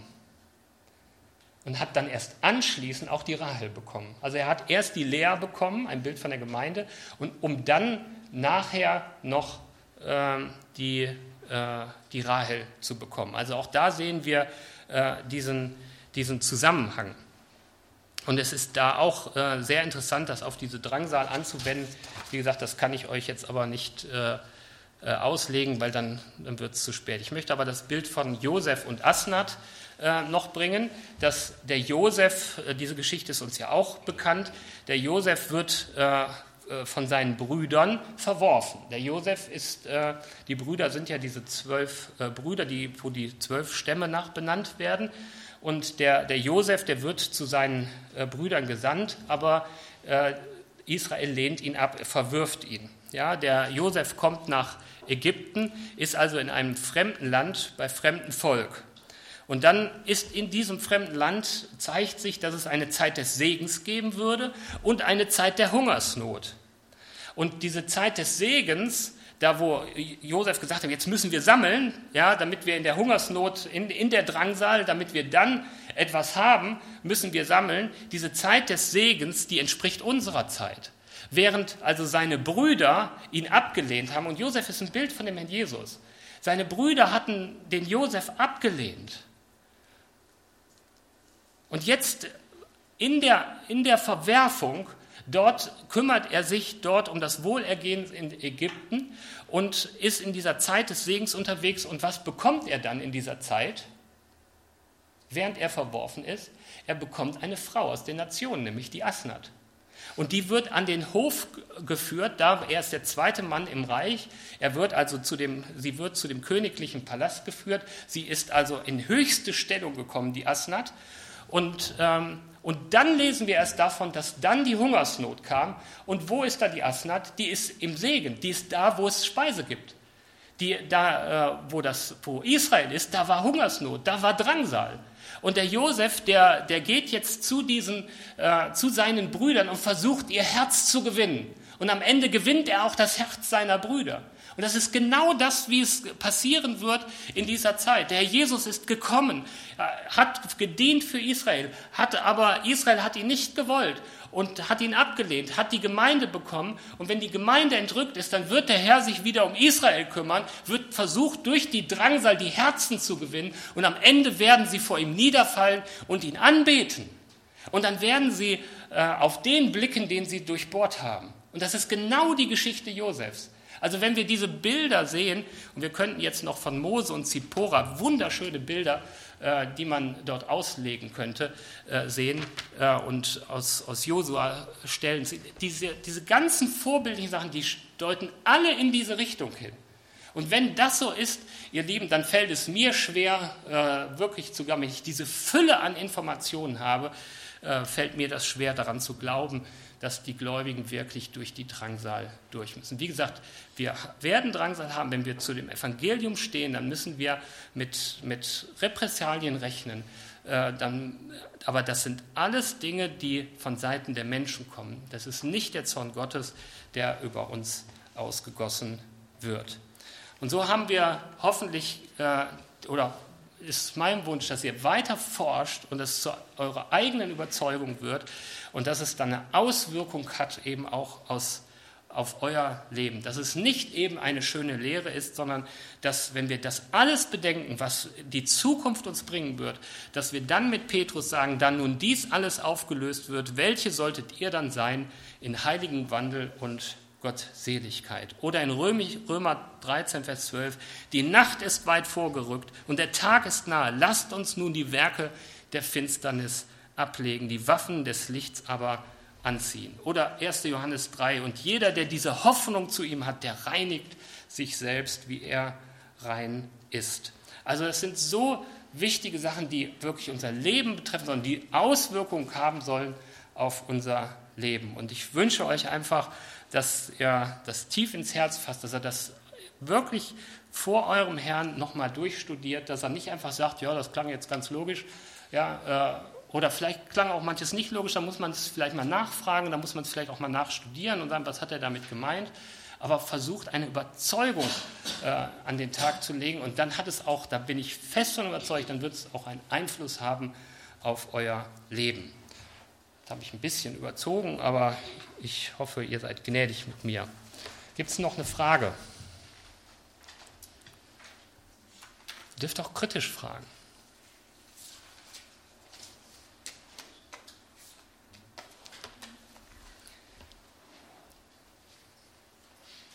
Und hat dann erst anschließend auch die Rahel bekommen. Also er hat erst die Lea bekommen, ein Bild von der Gemeinde, und um dann nachher noch äh, die, äh, die Rahel zu bekommen. Also auch da sehen wir äh, diesen, diesen Zusammenhang. Und es ist da auch äh, sehr interessant, das auf diese Drangsal anzuwenden. Wie gesagt, das kann ich euch jetzt aber nicht äh, äh, auslegen, weil dann, dann wird es zu spät. Ich möchte aber das Bild von Josef und Asnath äh, noch bringen. Dass der Josef, äh, diese Geschichte ist uns ja auch bekannt, der Josef wird äh, von seinen Brüdern verworfen. Der Josef ist, äh, die Brüder sind ja diese zwölf äh, Brüder, die, wo die zwölf Stämme nach benannt werden. Und der, der Josef, der wird zu seinen äh, Brüdern gesandt, aber äh, Israel lehnt ihn ab, verwirft ihn. Ja, der Josef kommt nach Ägypten, ist also in einem fremden Land, bei fremdem Volk. Und dann ist in diesem fremden Land, zeigt sich, dass es eine Zeit des Segens geben würde und eine Zeit der Hungersnot. Und diese Zeit des Segens, da wo Josef gesagt hat, jetzt müssen wir sammeln, ja, damit wir in der Hungersnot, in, in der Drangsal, damit wir dann etwas haben, müssen wir sammeln. Diese Zeit des Segens, die entspricht unserer Zeit. Während also seine Brüder ihn abgelehnt haben, und Josef ist ein Bild von dem Herrn Jesus, seine Brüder hatten den Josef abgelehnt. Und jetzt in der, in der Verwerfung, dort kümmert er sich dort um das Wohlergehen in Ägypten und ist in dieser Zeit des Segens unterwegs. Und was bekommt er dann in dieser Zeit, während er verworfen ist? Er bekommt eine Frau aus den Nationen, nämlich die Asnath. Und die wird an den Hof geführt, da er ist der zweite Mann im Reich. Er wird also zu dem, sie wird zu dem königlichen Palast geführt. Sie ist also in höchste Stellung gekommen, die Asnath. Und, ähm, und dann lesen wir erst davon, dass dann die Hungersnot kam. Und wo ist da die Asnath? Die ist im Segen, die ist da, wo es Speise gibt. Die, da, äh, wo, das, wo Israel ist, da war Hungersnot, da war Drangsal. Und der Josef, der, der geht jetzt zu, diesen, äh, zu seinen Brüdern und versucht, ihr Herz zu gewinnen. Und am Ende gewinnt er auch das Herz seiner Brüder. Und das ist genau das, wie es passieren wird in dieser Zeit. Der Herr Jesus ist gekommen, hat gedient für Israel, hat, aber Israel hat ihn nicht gewollt und hat ihn abgelehnt, hat die Gemeinde bekommen. Und wenn die Gemeinde entrückt ist, dann wird der Herr sich wieder um Israel kümmern, wird versucht, durch die Drangsal die Herzen zu gewinnen. Und am Ende werden sie vor ihm niederfallen und ihn anbeten. Und dann werden sie äh, auf den blicken, den sie durchbohrt haben. Und das ist genau die Geschichte Josefs. Also wenn wir diese Bilder sehen, und wir könnten jetzt noch von Mose und Zippora wunderschöne Bilder, äh, die man dort auslegen könnte, äh, sehen äh, und aus, aus Josua stellen. Diese, diese ganzen vorbildlichen Sachen, die deuten alle in diese Richtung hin. Und wenn das so ist, ihr Lieben, dann fällt es mir schwer, äh, wirklich zu glauben, wenn ich diese Fülle an Informationen habe, äh, fällt mir das schwer daran zu glauben, dass die Gläubigen wirklich durch die Drangsal durch müssen. Wie gesagt, wir werden Drangsal haben, wenn wir zu dem Evangelium stehen, dann müssen wir mit, mit Repressalien rechnen. Äh, dann, aber das sind alles Dinge, die von Seiten der Menschen kommen. Das ist nicht der Zorn Gottes, der über uns ausgegossen wird. Und so haben wir hoffentlich, äh, oder ist mein Wunsch, dass ihr weiter forscht und es zu eurer eigenen Überzeugung wird und dass es dann eine Auswirkung hat, eben auch aus, auf euer Leben. Dass es nicht eben eine schöne Lehre ist, sondern dass, wenn wir das alles bedenken, was die Zukunft uns bringen wird, dass wir dann mit Petrus sagen, dann nun dies alles aufgelöst wird, welche solltet ihr dann sein in heiligen Wandel und Gottseligkeit. Oder in Römer dreizehn, Vers zwölf, die Nacht ist weit vorgerückt und der Tag ist nahe. Lasst uns nun die Werke der Finsternis ablegen, die Waffen des Lichts aber anziehen. Oder erster Johannes drei, und jeder, der diese Hoffnung zu ihm hat, der reinigt sich selbst, wie er rein ist. Also das sind so wichtige Sachen, die wirklich unser Leben betreffen sollen, die Auswirkungen haben sollen auf unser Leben. Und ich wünsche euch einfach, dass ihr das tief ins Herz fasst, dass er das wirklich vor eurem Herrn nochmal durchstudiert, dass er nicht einfach sagt, ja, das klang jetzt ganz logisch, ja, äh, oder vielleicht klang auch manches nicht logisch, da muss man es vielleicht mal nachfragen, da muss man es vielleicht auch mal nachstudieren und sagen, was hat er damit gemeint, aber versucht eine Überzeugung äh, an den Tag zu legen und dann hat es auch, da bin ich fest von überzeugt, dann wird es auch einen Einfluss haben auf euer Leben. Das habe ich ein bisschen überzogen, aber ich hoffe, ihr seid gnädig mit mir. Gibt es noch eine Frage? Ihr dürft auch kritisch fragen.